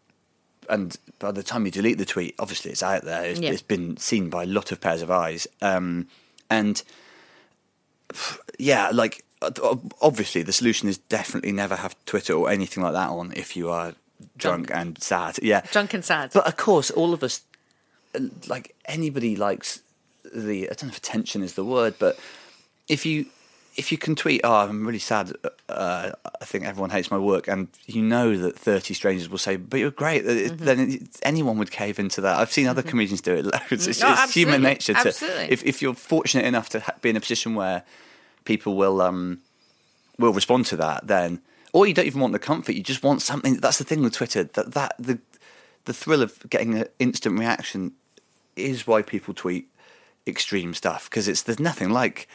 and by the time you delete the tweet, obviously it's out there. It's, Yeah. it's been seen by a lot of pairs of eyes, um, and yeah, like obviously the solution is definitely never have Twitter or anything like that on if you are drunk, Drunk. and sad. Yeah, Drunk and sad. But of course, all of us, like anybody, likes the. I don't know if attention is the word, but if you if you can tweet, "Oh, I'm really sad. Uh, I think everyone hates my work," and you know that thirty strangers will say, "But you're great," mm-hmm. then it, anyone would cave into that. I've seen other mm-hmm. comedians do it loads. It's, No, it's human absolutely. nature to. Absolutely. If if you're fortunate enough to ha- be in a position where people will um will respond to that, then. or you don't even want the comfort. You just want something. That's the thing with Twitter. That that the the thrill of getting an instant reaction is why people tweet extreme stuff, because it's there's nothing like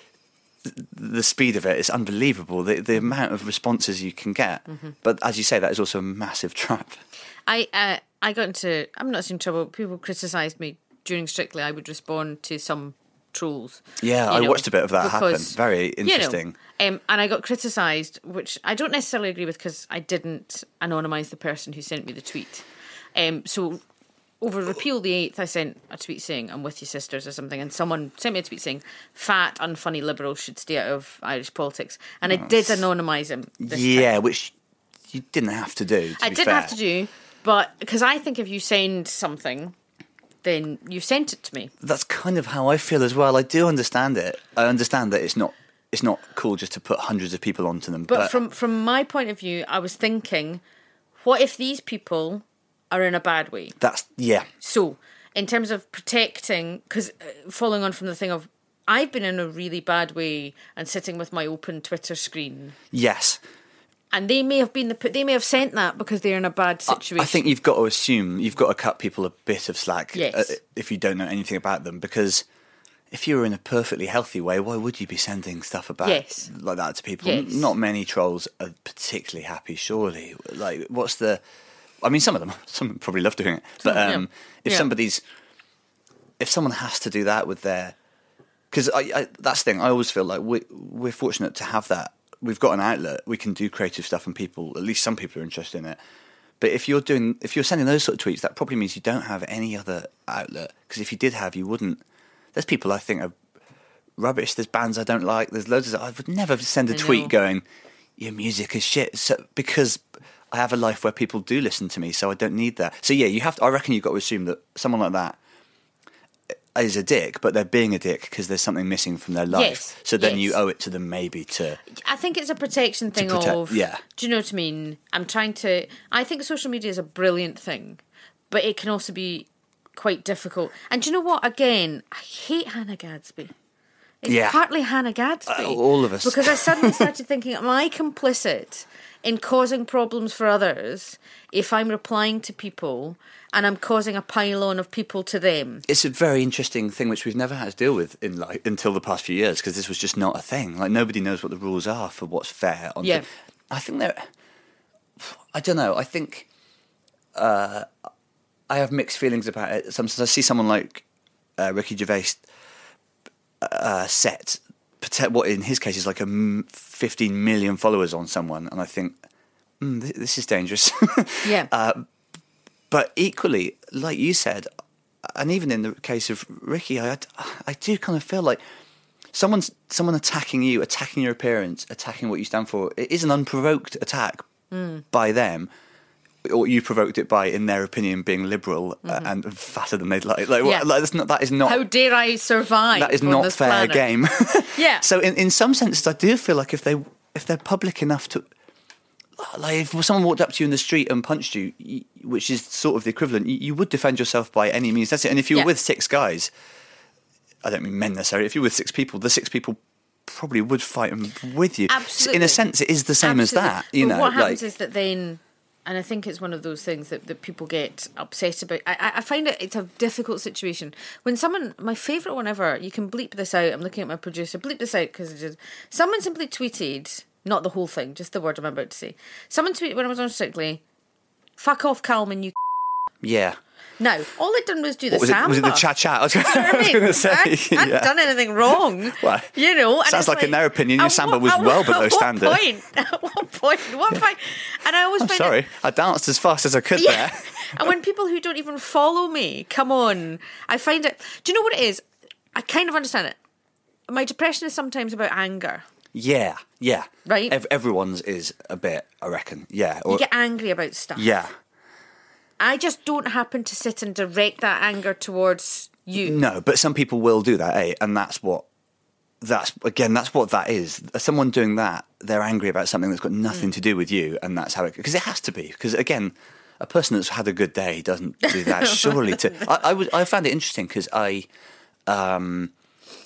the speed of it. It's unbelievable, the the amount of responses you can get. Mm-hmm. But as you say, that is also a massive trap. I uh, I got into I'm not in trouble. People criticised me during Strictly. I would respond to some trolls. Yeah, I know, watched a bit of that because, happen. Very interesting. You know, um, and I got criticised, which I don't necessarily agree with, because I didn't anonymise the person who sent me the tweet. Um, so over Repeal the eighth, I sent a tweet saying, "I'm with you, sisters," or something, and someone sent me a tweet saying, "Fat, unfunny liberals should stay out of Irish politics." And I did anonymise him this Yeah, time. which you didn't have to do, to I be didn't fair. have to do, but because I think if you send something, then you've sent it to me. That's kind of how I feel as well. I do understand it. I understand that it's not it's not cool just to put hundreds of people onto them. But, But, from from my point of view, I was thinking, what if these people are in a bad way? that's, yeah. So, in terms of protecting, because uh, following on from the thing of, I've been in a really bad way and sitting with my open Twitter screen, Yes. and they may have been the they may have sent that because they're in a bad situation. I think you've got to assume, you've got to cut people a bit of slack Yes. uh, if you don't know anything about them, because if you were in a perfectly healthy way, why would you be sending stuff about Yes. like that to people? Yes. Not many trolls are particularly happy, surely. Like, what's the... I mean, some of them, some of them probably love doing it. But Some, um, yeah. if Yeah. somebody's... If someone has to do that with their... Because I, I, that's the thing, I always feel like we, we're fortunate to have that. We've got an outlet, we can do creative stuff, and people, at least some people are interested in it. But if you're doing, if you're sending those sort of tweets, that probably means you don't have any other outlet. Because if you did have, you wouldn't. There's people I think are rubbish. There's bands I don't like. There's loads of. I would never send a I tweet know. going, "Your music is shit," so, because I have a life where people do listen to me, so I don't need that. So yeah, you have to. I reckon you've got to assume that someone like that is a dick, but they're being a dick because there's something missing from their life. Yes, So then yes. you owe it to them maybe to. I think it's a protection thing protect- of, yeah. do you know what I mean? I'm trying to, I think social media is a brilliant thing, but it can also be quite difficult. And do you know what? Again, I hate Hannah Gadsby. It's Yeah. partly Hannah Gadsby. Uh, all of us. Because I suddenly started thinking, am I complicit in causing problems for others if I'm replying to people and I'm causing a pile-on of people to them? It's a very interesting thing which we've never had to deal with in life until the past few years, because this was just not a thing. Like, nobody knows what the rules are for what's fair. On Yeah. thi- I think they're... I don't know. I think uh, I have mixed feelings about it. Sometimes I see someone like uh, Ricky Gervais uh, set protect what in his case is like a m- fifteen million followers on someone, and I think mm, th- this is dangerous. Yeah. uh, but equally, like you said, and even in the case of Ricky, I I do kind of feel like someone's someone attacking you, attacking your appearance, attacking what you stand for. It is an unprovoked attack Mm. by them. Or you provoked it by, in their opinion, being liberal uh, and fatter than they'd like. Like, Yeah. like that's not, that is not. How dare I survive? That is on not this fair planet? game. Yeah. So in, in some senses, I do feel like if they if they're public enough to, like if someone walked up to you in the street and punched you, you which is sort of the equivalent, you, you would defend yourself by any means. That's it. And if you were Yeah. with six guys, I don't mean men necessarily. If you were with six people, the six people probably would fight them with you. Absolutely. In a sense, it is the same Absolutely. as that. You but know, what happens like is that then, and I think it's one of those things that, that people get upset about. I, I- I find it it's a difficult situation when someone. My favourite one ever. You can bleep this out. I'm looking at my producer. Bleep this out because just someone simply tweeted, not the whole thing, just the word I'm about to say. Someone tweeted when I was on Strictly, "Fuck off, Calman, you." yeah. Now, all I'd done was do the What was it? samba. Was it the cha cha? I was, You know what I mean? going to say. I, I hadn't yeah. done anything wrong. Well, you know, and sounds it's like in their opinion, your at samba what- was at well what- below at standard. What point? At what point? What point? And I always I'm find sorry, it, I danced as fast as I could yeah. there. And when people who don't even follow me come on, I find it. Do you know what it is? I kind of understand it. My depression is sometimes about anger. Yeah, yeah. Right? Ev- everyone's is a bit, I reckon. Yeah. Or, You get angry about stuff. yeah. I just don't happen to sit and direct that anger towards you. No, but some people will do that, eh? And that's what, that's, again, that's what that is. Someone doing that, they're angry about something that's got nothing Mm. to do with you, and that's how it, because it has to be. Because again, a person that's had a good day doesn't do that, surely. To I, I, was, I found it interesting because I, um,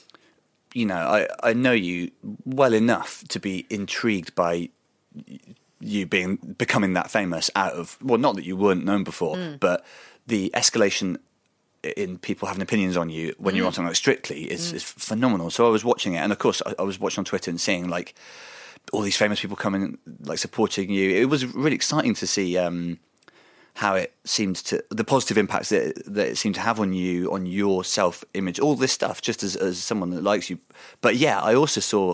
you know, I, I know you well enough to be intrigued by you being becoming that famous out of, well, not that you weren't known before, mm. but the escalation in people having opinions on you when mm. you're on something like Strictly is, mm. is phenomenal. So I was watching it, and of course I, I was watching on Twitter and seeing like all these famous people coming, like supporting you. It was really exciting to see um, how it seemed to, the positive impacts that, that it seemed to have on you, on your self-image, all this stuff, just as, as someone that likes you. But yeah, I also saw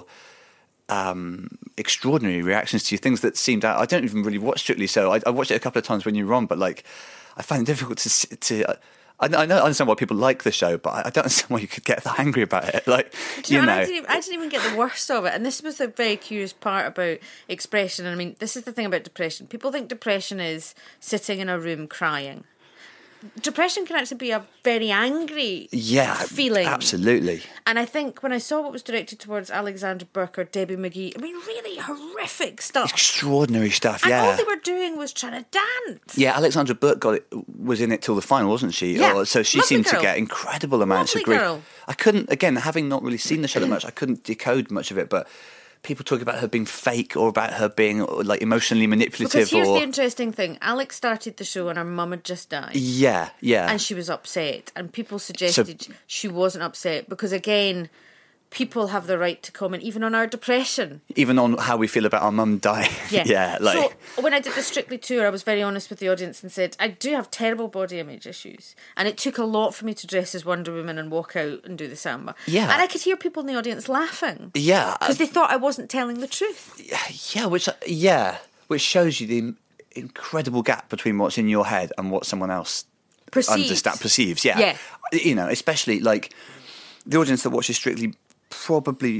um, extraordinary reactions to things that seemed out. I don't even really watch Strictly, so I, I watched it a couple of times when you were on, but like, I find it difficult to to. Uh, I, I know I understand why people like the show, but I don't understand why you could get that angry about it. Like, you, you know, know. I, didn't even, I didn't even get the worst of it, and this was the very curious part about expression. I mean, this is the thing about depression. People think depression is sitting in a room crying. Depression can actually be a very angry yeah, feeling. Absolutely. And I think when I saw what was directed towards Alexandra Burke or Debbie McGee, I mean, really horrific stuff. Extraordinary stuff, and yeah. all they were doing was trying to dance. Yeah, Alexandra Burke got it, was in it till the final, wasn't she? Yeah. Or, so she Lovely seemed girl. to get incredible amounts Lovely of grief. girl. I couldn't, again, having not really seen the show that much, I couldn't decode much of it, but people talk about her being fake or about her being like emotionally manipulative. Because here's or... the interesting thing. Alex started the show and her mum had just died. Yeah, yeah. And she was upset. And people suggested so, she wasn't upset because, again, people have the right to comment even on our depression. Even on how we feel about our mum dying. Yeah. yeah like... So when I did the Strictly tour, I was very honest with the audience and said, I do have terrible body image issues. And it took a lot for me to dress as Wonder Woman and walk out and do the samba. Yeah. And I could hear people in the audience laughing. Yeah. Because they thought I wasn't telling the truth. Yeah, which yeah, which shows you the incredible gap between what's in your head and what someone else Perceives. understand, perceives. Yeah. Yeah. You know, especially like the audience that watches Strictly probably,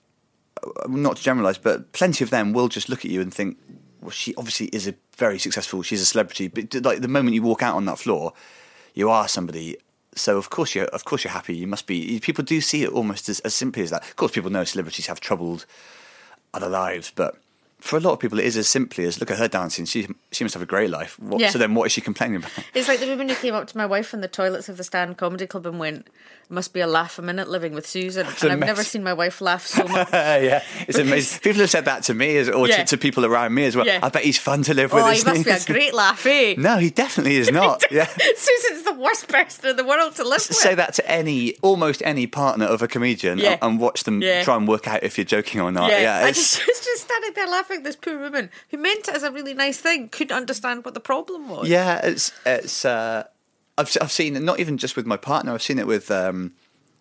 not to generalise, but plenty of them will just look at you and think, well, she obviously is a very successful, she's a celebrity, but like the moment you walk out on that floor, you are somebody, so of course you're, of course you're happy, you must be, people do see it almost as, as simply as that. Of course people know celebrities have troubled other lives, but for a lot of people it is as simply as, look at her dancing, she she must have a great life. What, yeah. So then what is she complaining about? It's like the woman who came up to my wife in the toilets of the Stand Comedy Club and went, must be a laugh a minute living with Susan. It's and amazing. I've never seen my wife laugh so much. Yeah, it's amazing. People have said that to me as, or yeah. to, to people around me as well. Yeah. I bet he's fun to live with. Oh, isn't he must he? be a great laugh, eh? No, he definitely is not. Yeah. Susan's the worst person in the world to live with. Say that to any, almost any partner of a comedian, yeah. and, and watch them yeah. try and work out if you're joking or not. Yeah, yeah I it's... just, was just standing there laughing at this poor woman who meant it as a really nice thing, couldn't understand what the problem was. Yeah, it's it's. Uh, I've I've seen it not even just with my partner. I've seen it with um,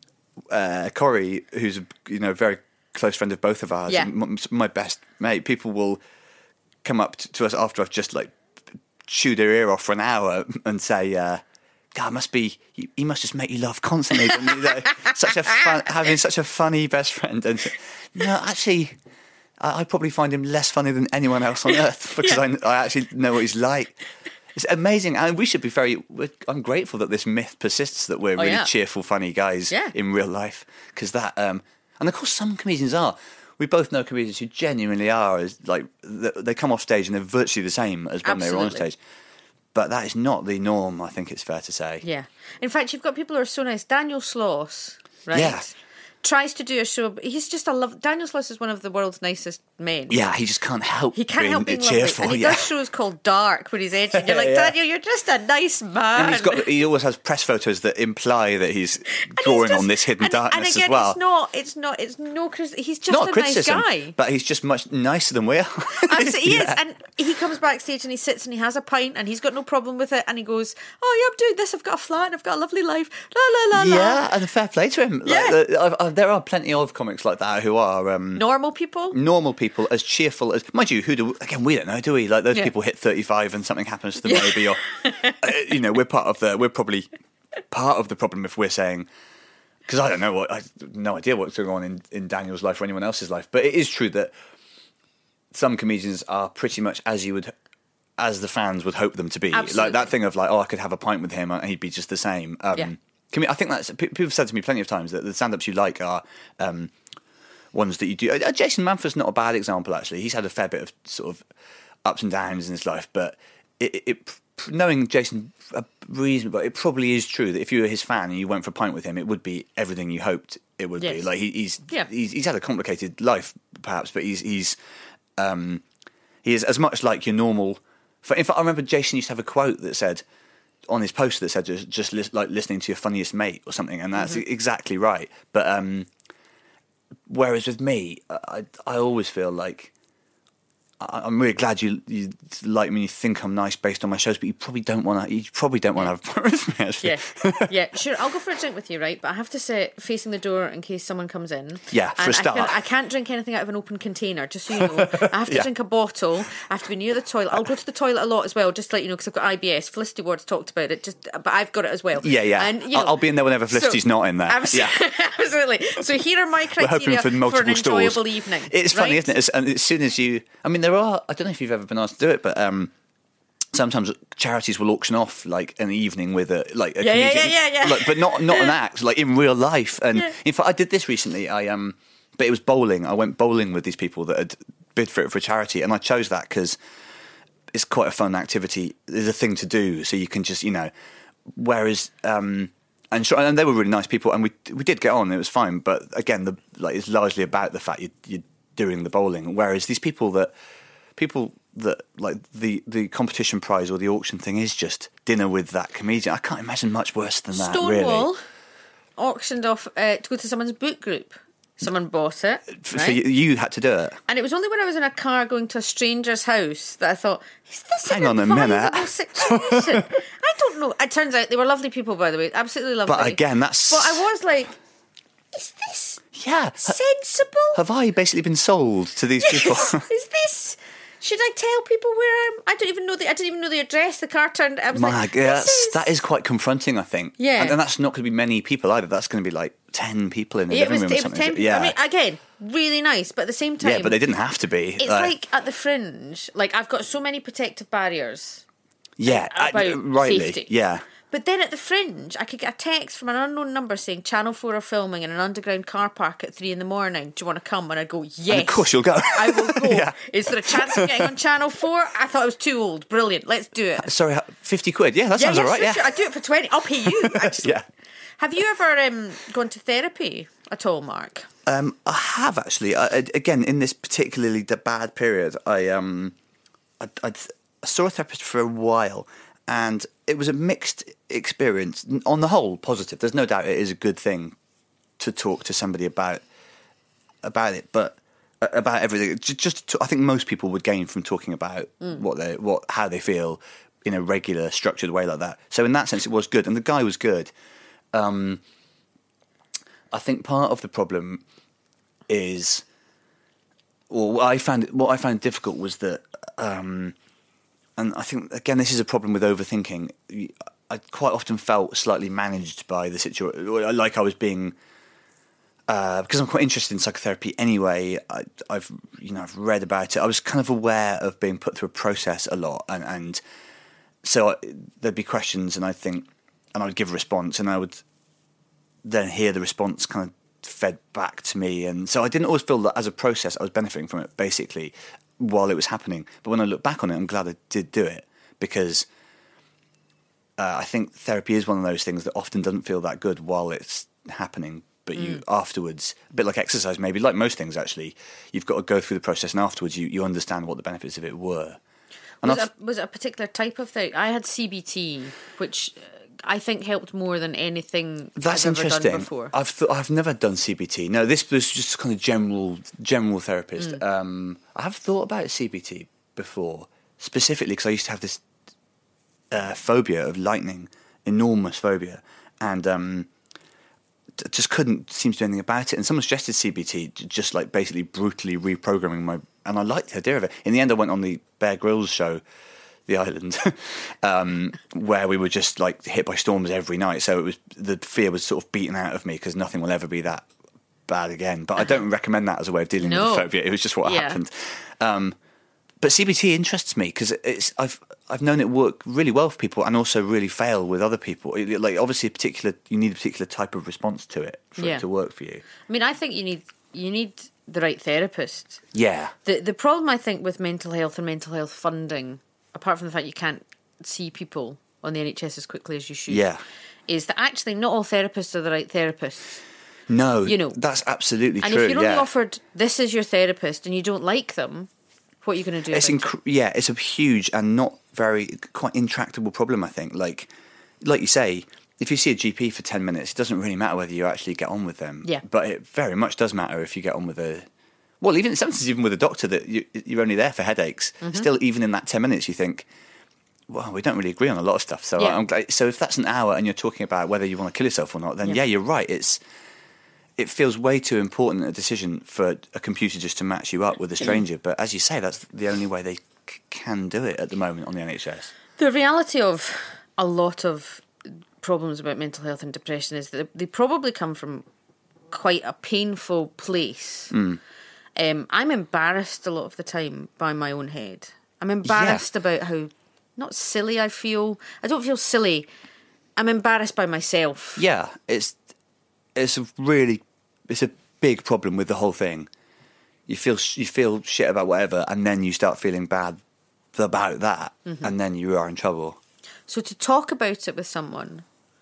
uh, Corey, who's a, you know, a very close friend of both of ours. Yeah. And my best mate. People will come up to us after I've just like chewed their ear off for an hour and say, uh, God, must be he, he must just make you laugh constantly. And, you know, such a fun, having such a funny best friend. And no, actually, I, I probably find him less funny than anyone else on earth because yeah. I, I actually know what he's like. It's amazing, and we should be very. I'm grateful that this myth persists that we're oh, really yeah. cheerful, funny guys yeah. in real life. Because that, um, and of course, some comedians are. We both know comedians who genuinely are. As like they come off stage and they're virtually the same as when Absolutely. they were on stage. But that is not the norm. I think it's fair to say. Yeah. In fact, you've got people who are so nice. Daniel Sloss, right? Yeah. Tries to do a show, but he's just a love. Daniel Sloss is one of the world's nicest men. Yeah, he just can't help. He can't being help being cheerful. lovely, and he yeah. does shows called Dark, where he's edgy. You're like, Yeah. Daniel, you're just a nice man. And he's got. He always has press photos that imply that he's drawing he's just, on this hidden and, darkness and again, as well. It's not. It's not. It's no. He's just not a criticism, nice guy. but he's just much nicer than we are. Absolutely, he Yeah. is. And he comes backstage and he sits and he has a pint and he's got no problem with it. And he goes, "Oh yeah, I'm doing this. I've got a flat and I've got a lovely life." La la la la. Yeah, and fair play to him. Yeah. Like, uh, I've, I've, there are plenty of comics like that who are um, Normal people. normal people, as cheerful as, mind you, who do again we don't know, do we? Like those Yeah. people hit thirty-five and something happens to them, Yeah. maybe, or uh, you know, we're part of the, we're probably part of the problem if we're saying, because I don't know what, I have no idea what's going on in, in Daniel's life or anyone else's life, but it is true that some comedians are pretty much as you would, as the fans would hope them to be. Absolutely. Like that thing of like, oh, I could have a pint with him and he'd be just the same. Um, Yeah. Can we, I think that's people have said to me plenty of times that the stand-ups you like are um, ones that you do. Uh, Jason Manford's not a bad example actually. He's had a fair bit of sort of ups and downs in his life, but it, it, it knowing Jason a reason, but it probably is true that if you were his fan and you went for a pint with him, it would be everything you hoped it would Yes. be. Like he, he's, Yeah. he's he's had a complicated life perhaps, but he's he's um, He is as much like your normal. For, in fact, I remember Jason used to have a quote that said on his poster that said just, just li- like listening to your funniest mate or something, and that's mm-hmm. exactly right. But um, whereas with me, I I always feel like. I'm really glad you you like me. You think I'm nice based on my shows, but you probably don't want to. You probably don't want to have a pint with me. Actually, yeah, yeah, sure. I'll go for a drink with you, right? But I have to sit facing the door in case someone comes in. Yeah, for and a start. I, can, I can't drink anything out of an open container. Just so you know, I have to yeah. drink a bottle. I have to be near the toilet. I'll go to the toilet a lot as well, just to let you know, because I've got I B S. Felicity Ward's talked about it, just but I've got it as well. Yeah, yeah. And, you know, I'll, I'll be in there whenever Felicity's so, not in there. Absolutely, yeah. absolutely. So here are my criteria for, for an enjoyable stores. evening. It's right? funny, isn't it? As, and as soon as you, I mean, there are. I don't know if you've ever been asked to do it, but um, sometimes charities will auction off like an evening with a like a yeah, comedian, yeah, yeah, yeah, yeah. Like, but not not an act, like in real life. And yeah. in fact, I did this recently. I um, but it was bowling. I went bowling with these people that had bid for it for a charity, and I chose that because it's quite a fun activity. There's a thing to do, so you can just you know. Whereas um. And, sure, and they were really nice people, and we we did get on. It was fine, but again, the like it's largely about the fact you, you're doing the bowling. Whereas these people that people that like the, the competition prize or the auction thing is just dinner with that comedian. I can't imagine much worse than that. Stonewall really. auctioned off uh, to go to someone's book group. Someone bought it. For, right? for you, you had to do it, and it was only when I was in a car going to a stranger's house that I thought, "Is this Hang an on a minute. situation?" I don't know. It turns out they were lovely people, by the way, absolutely lovely. But again, that's. But I was like, "Is this yeah sensible? Have I basically been sold to these people? Is this? Should I tell people where I'm? I don't even know the. I didn't even know the address. The car turned. I was My, like, yeah, this that's, is... that is quite confronting. I think. Yeah, and, and that's not going to be many people either. That's going to be like ten people in the yeah, living it was, room or it was something. ten, yeah, I mean, again, really nice, but at the same time, yeah, but they didn't have to be. It's like, like at the fringe. Like I've got so many protective barriers. Yeah, about I, rightly. safety. Yeah. But then at the fringe, I could get a text from an unknown number saying Channel four are filming in an underground car park at three in the morning. Do you want to come? And I'd go, yes. And of course you'll go. I will go. Yeah. Is there a chance of getting on Channel four? I thought it was too old. Brilliant. Let's do it. Sorry, fifty quid. Yeah, that yeah, sounds yeah, all right. Sure, yeah, sure. I'd do it for twenty. I'll pay you, actually. yeah. Have you ever um, gone to therapy at all, Mark? Um, I have actually. I, I, again, in this particularly bad period, I um, I, I saw a therapist for a while, and it was a mixed experience. On the whole, positive. There's no doubt it is a good thing to talk to somebody about about it, but about everything. Just, to, I think most people would gain from talking about mm. what they, what, how they feel in a regular, structured way like that. So in that sense, it was good, and the guy was good. Um, I think part of the problem is, well, what I found what I found difficult was that, um, and I think again this is a problem with overthinking. I quite often felt slightly managed by the situation, like I was being, uh, because I'm quite interested in psychotherapy anyway. I, I've you know I've read about it. I was kind of aware of being put through a process a lot, and and so I, there'd be questions, and I think, and I would give a response, and I would then hear the response kind of fed back to me, and so I didn't always feel that as a process I was benefiting from it basically while it was happening. But when I look back on it, I'm glad I did do it, because uh, I think therapy is one of those things that often doesn't feel that good while it's happening, but mm. you afterwards, a bit like exercise maybe, like most things actually, you've got to go through the process, and afterwards you, you understand what the benefits of it were. And was, it a, was it a particular type of therapy? I had C B T, which I think helped more than anything That's I've ever interesting. done before. I've th- I've never done C B T. No, this was just kind of general general therapist. Mm. Um, I have thought about C B T before, specifically because I used to have this uh, phobia of lightning, enormous phobia, and um, t- just couldn't seem to do anything about it. And someone suggested C B T, just like basically brutally reprogramming my, and I liked the idea of it. In the end, I went on the Bear Grylls show, The Island, um, where we were just like hit by storms every night. So it was, the fear was sort of beaten out of me, because nothing will ever be that bad again. But I don't recommend that as a way of dealing no. with the phobia. It was just what yeah. happened. Um, but C B T interests me because it's I've I've known it work really well for people, and also really fail with other people. It, like obviously, a particular you need a particular type of response to it for yeah. it to work for you. I mean, I think you need you need the right therapist. Yeah. The the problem I think with mental health and mental health funding, apart from the fact you can't see people on the N H S as quickly as you should, yeah. is that actually not all therapists are the right therapists. No, you know, that's absolutely and true. And if you're only yeah. offered, this is your therapist, and you don't like them, What are you going to do? It's about inc- it? yeah, it's a huge and not very quite intractable problem. I think, like, like you say, if you see a G P for ten minutes, it doesn't really matter whether you actually get on with them. Yeah. But it very much does matter if you get on with a. Well, even sometimes even with a doctor that you, you're only there for headaches. Mm-hmm. Still, even in that ten minutes, you think, well, we don't really agree on a lot of stuff. So Yeah. I'm glad. So if that's an hour and you're talking about whether you want to kill yourself or not, then Yeah. yeah, you're right. It's. It feels way too important a decision for a computer just to match you up with a stranger. But as you say, that's the only way they c- can do it at the moment on the N H S. The reality of a lot of problems about mental health and depression is that they probably come from quite a painful place. Mm. Um, I'm embarrassed a lot of the time by my own head. I'm embarrassed Yeah. about how not silly I feel. I don't feel silly. I'm embarrassed by myself. Yeah, it's it's a really it's a big problem with the whole thing. You feel you feel shit about whatever, and then you start feeling bad about that, Mm-hmm. and then you are in trouble. So to talk about it with someone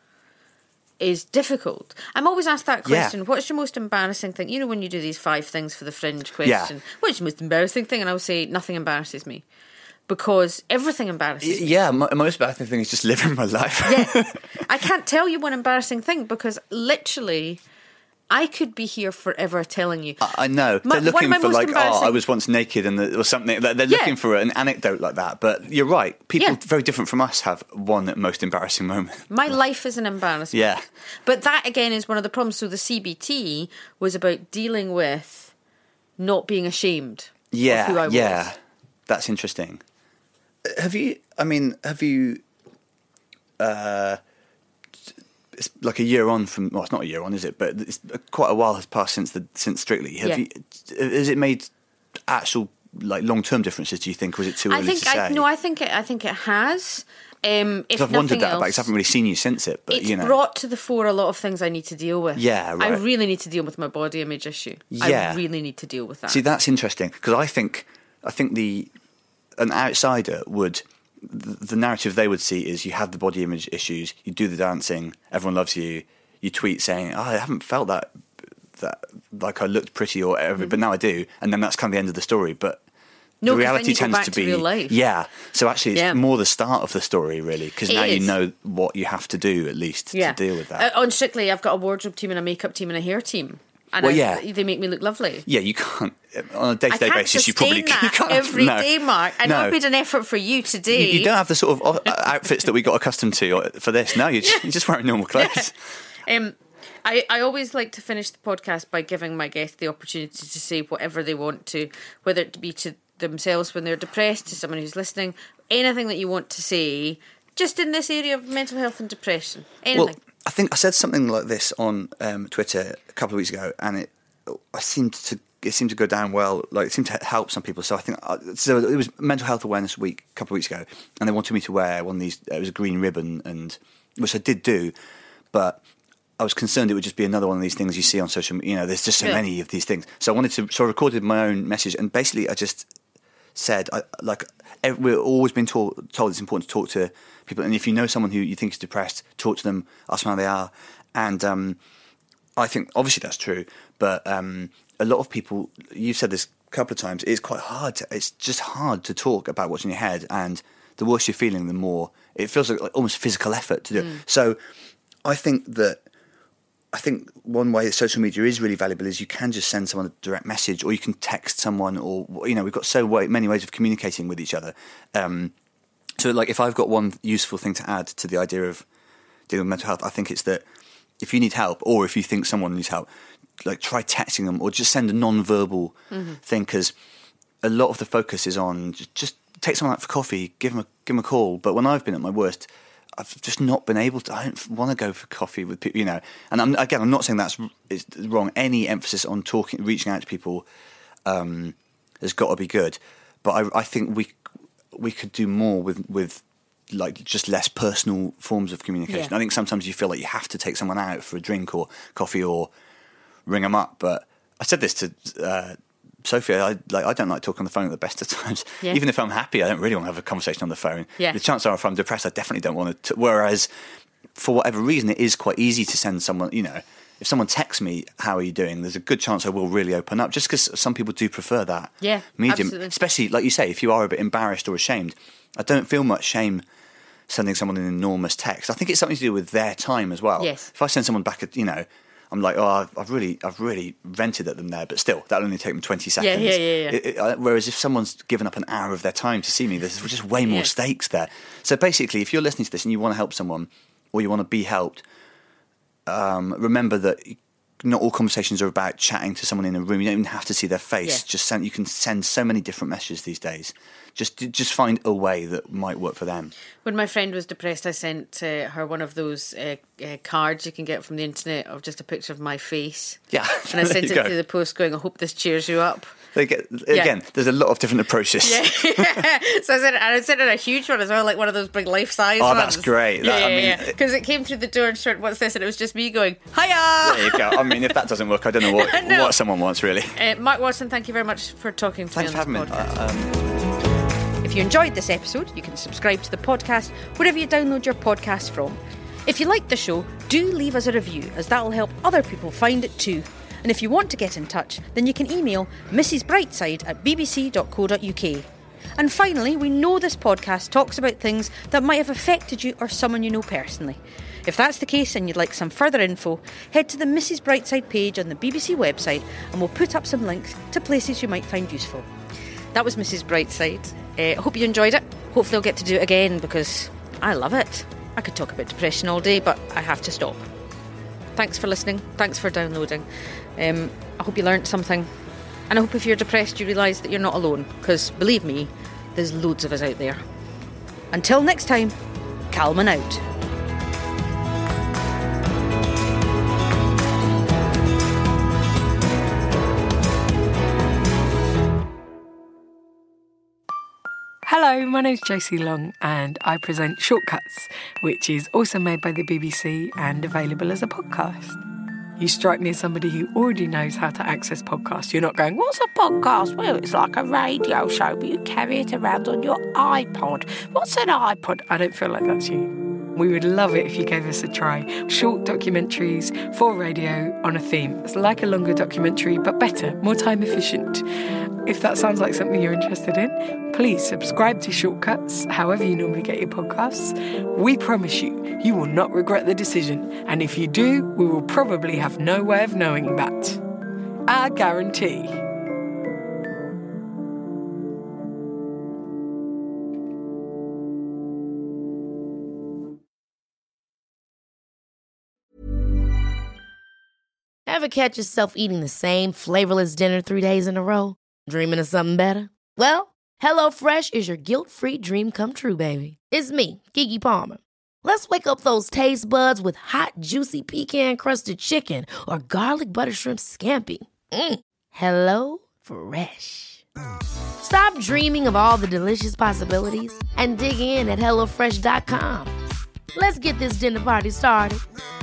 is difficult. I'm always asked that Yeah. question. What's your most embarrassing thing? You know, when you do these five things for the Fringe question, what's your most embarrassing thing? And I will say nothing embarrasses me, because everything embarrasses me. Yeah, my, my most embarrassing thing is just living my life. Yeah. I can't tell you one embarrassing thing, because literally I could be here forever telling you. I I know. My- They're one looking of my for most like, oh, I embarrassing- was once naked and the, or something. They're they're Yeah. looking for an anecdote like that. But you're right. People Yeah. very different from us have one most embarrassing moment. My life is an embarrassment. Yeah. But that, again, is one of the problems. So the C B T was about dealing with not being ashamed Yeah, of who I was. yeah. That's interesting. Have you, I mean, have you, uh, it's like a year on from, well, it's not a year on, is it? But it's quite a while has passed since the since Strictly. Have Yeah. you, has it made actual, like, long-term differences, do you think, or is it too I early think to say? I, no, I think it. I think it has. Um, if 'Cause I've wondered nothing that else, about, because I haven't really seen you since it, but, it's you know. brought to the fore a lot of things I need to deal with. Yeah, I right. really need to deal with my body image issue. Yeah. I really need to deal with that. See, that's interesting, because I think, I think the, an outsider would, the, the narrative they would see is you have the body image issues, you do the dancing, everyone loves you, you tweet saying, oh, I haven't felt that, that like I looked pretty or whatever, Mm-hmm. but now I do, and then that's kind of the end of the story. But No, 'cause the then reality you go tends back to to be real life. Yeah. So actually, it's Yeah. more the start of the story, really, because It now you is. know what you have to do at least yeah. to deal with that. Uh, on Strictly, I've got a wardrobe team and a makeup team and a hair team. And Well, I, yeah. they make me look lovely. yeah, you can't on a I day-to-day can't basis. You sustain probably that you can't every no. day, Mark. I know No. I've made an effort for you today. You, you don't have the sort of uh, outfits that we got accustomed to for this. No, you're just, you're just wearing normal clothes. Um, I, I always like to finish the podcast by giving my guests the opportunity to say whatever they want to, whether it be to themselves when they're depressed, to someone who's listening, anything that you want to say, just in this area of mental health and depression. Anything. Well, I think I said something like this on um, Twitter a couple of weeks ago, and it I seemed to it seemed to go down well. Like it seemed to help some people. So I think uh, so. It was Mental Health Awareness Week a couple of weeks ago, and they wanted me to wear one of these. It was a green ribbon, and which I did do, but I was concerned it would just be another one of these things you see on social media. You know, there's just so Yeah. many of these things. So I wanted to. So I recorded my own message, and basically I just said, I, like, ev- we've always been told, told it's important to talk to people, and if you know someone who you think is depressed, talk to them, ask them how they are. And um, I think obviously that's true, but um, a lot of people, you've said this a couple of times, it's quite hard. To, it's just hard to talk about what's in your head, and the worse you're feeling, the more it feels like, like almost physical effort to do it. So I think that. I think one way that social media is really valuable is you can just send someone a direct message, or you can text someone, or, you know, we've got so way, many ways of communicating with each other. Um, so, like, if I've got one useful thing to add to the idea of dealing with mental health, I think it's that if you need help, or if you think someone needs help, like, try texting them, or just send a non-verbal Mm-hmm. thing, because a lot of the focus is on just, just take someone out for coffee, give them a, give them a call. But when I've been at my worst, I've just not been able to. I don't want to go for coffee with people, you know. And I'm, again, I'm not saying that's is wrong. Any emphasis on talking, reaching out to people, um, has got to be good. But I, I think we we could do more with with like just less personal forms of communication. Yeah. I think sometimes you feel like you have to take someone out for a drink or coffee or ring them up. But I said this to Uh, Sophia, I like I don't like talking on the phone at the best of times. Yeah. Even if I'm happy, I don't really want to have a conversation on the phone. Yeah. The chances are, if I'm depressed, I definitely don't want to. Whereas, for whatever reason, it is quite easy to send someone, you know, if someone texts me, how are you doing, there's a good chance I will really open up, just because some people do prefer that yeah, medium. Absolutely. Especially, like you say, if you are a bit embarrassed or ashamed. I don't feel much shame sending someone an enormous text. I think it's something to do with their time as well. Yes. If I send someone back, a, you know, I'm like, oh, I've, I've really, I've really vented at them there, but still, that'll only take them twenty seconds. Yeah, yeah, yeah. yeah. It, it, uh, whereas if someone's given up an hour of their time to see me, there's just way more Yeah. stakes there. So basically, if you're listening to this and you want to help someone, or you want to be helped, um, remember that not all conversations are about chatting to someone in a room. You don't even have to see their face. Yeah. Just send. You can send so many different messages these days. Just, just find a way that might work for them. When my friend was depressed, I sent uh, her one of those uh, uh, cards you can get from the internet of just a picture of my face. Yeah, And I there sent you it go. through the post going, I hope this cheers you up. They get, again, there's a lot of different approaches. Yeah. So I sent it, and I sent it a huge one as well, like one of those big life size Oh, ones. that's great. That- I yeah, mean, yeah, yeah. Because it came through the door and she went, what's this? And it was just me going, hiya! There you go. I mean, if that doesn't work, I don't know what, No. what someone wants, really. Uh, Mark Watson, thank you very much for talking to Thanks me for on having me. this podcast. Uh, um, If you enjoyed this episode, you can subscribe to the podcast wherever you download your podcasts from. If you liked the show, do leave us a review, as that will help other people find it too. And if you want to get in touch, then you can email Missus Brightside at b b c dot co dot u k. And finally, we know this podcast talks about things that might have affected you or someone you know personally. If that's the case and you'd like some further info, head to the Missus Brightside page on the B B C website and we'll put up some links to places you might find useful. That was Missus Brightside. I uh, hope you enjoyed it. Hopefully I'll get to do it again because I love it. I could talk about depression all day, but I have to stop. Thanks for listening. Thanks for downloading. Um, I hope you learnt something. And I hope if you're depressed you realise that you're not alone, because believe me, there's loads of us out there. Until next time, Calman out. Hello, my name's Josie Long and I present Shortcuts, which is also made by the B B C and available as a podcast. You strike me as somebody who already knows how to access podcasts. You're not going, what's a podcast? Well, it's like a radio show, but you carry it around on your iPod. What's an iPod? I don't feel like that's you. We would love it if you gave us a try. Short documentaries for radio on a theme. It's like a longer documentary, but better, more time efficient. If that sounds like something you're interested in, please subscribe to Shortcuts, however you normally get your podcasts. We promise you, you will not regret the decision. And if you do, we will probably have no way of knowing that. I guarantee. Ever catch yourself eating the same flavorless dinner three days in a row? Dreaming of something better? Well, HelloFresh is your guilt-free dream come true, baby. It's me, Keke Palmer. Let's wake up those taste buds with hot, juicy pecan-crusted chicken or garlic butter shrimp scampi. Mm. Hello Fresh. Stop dreaming of all the delicious possibilities and dig in at hello fresh dot com. Let's get this dinner party started.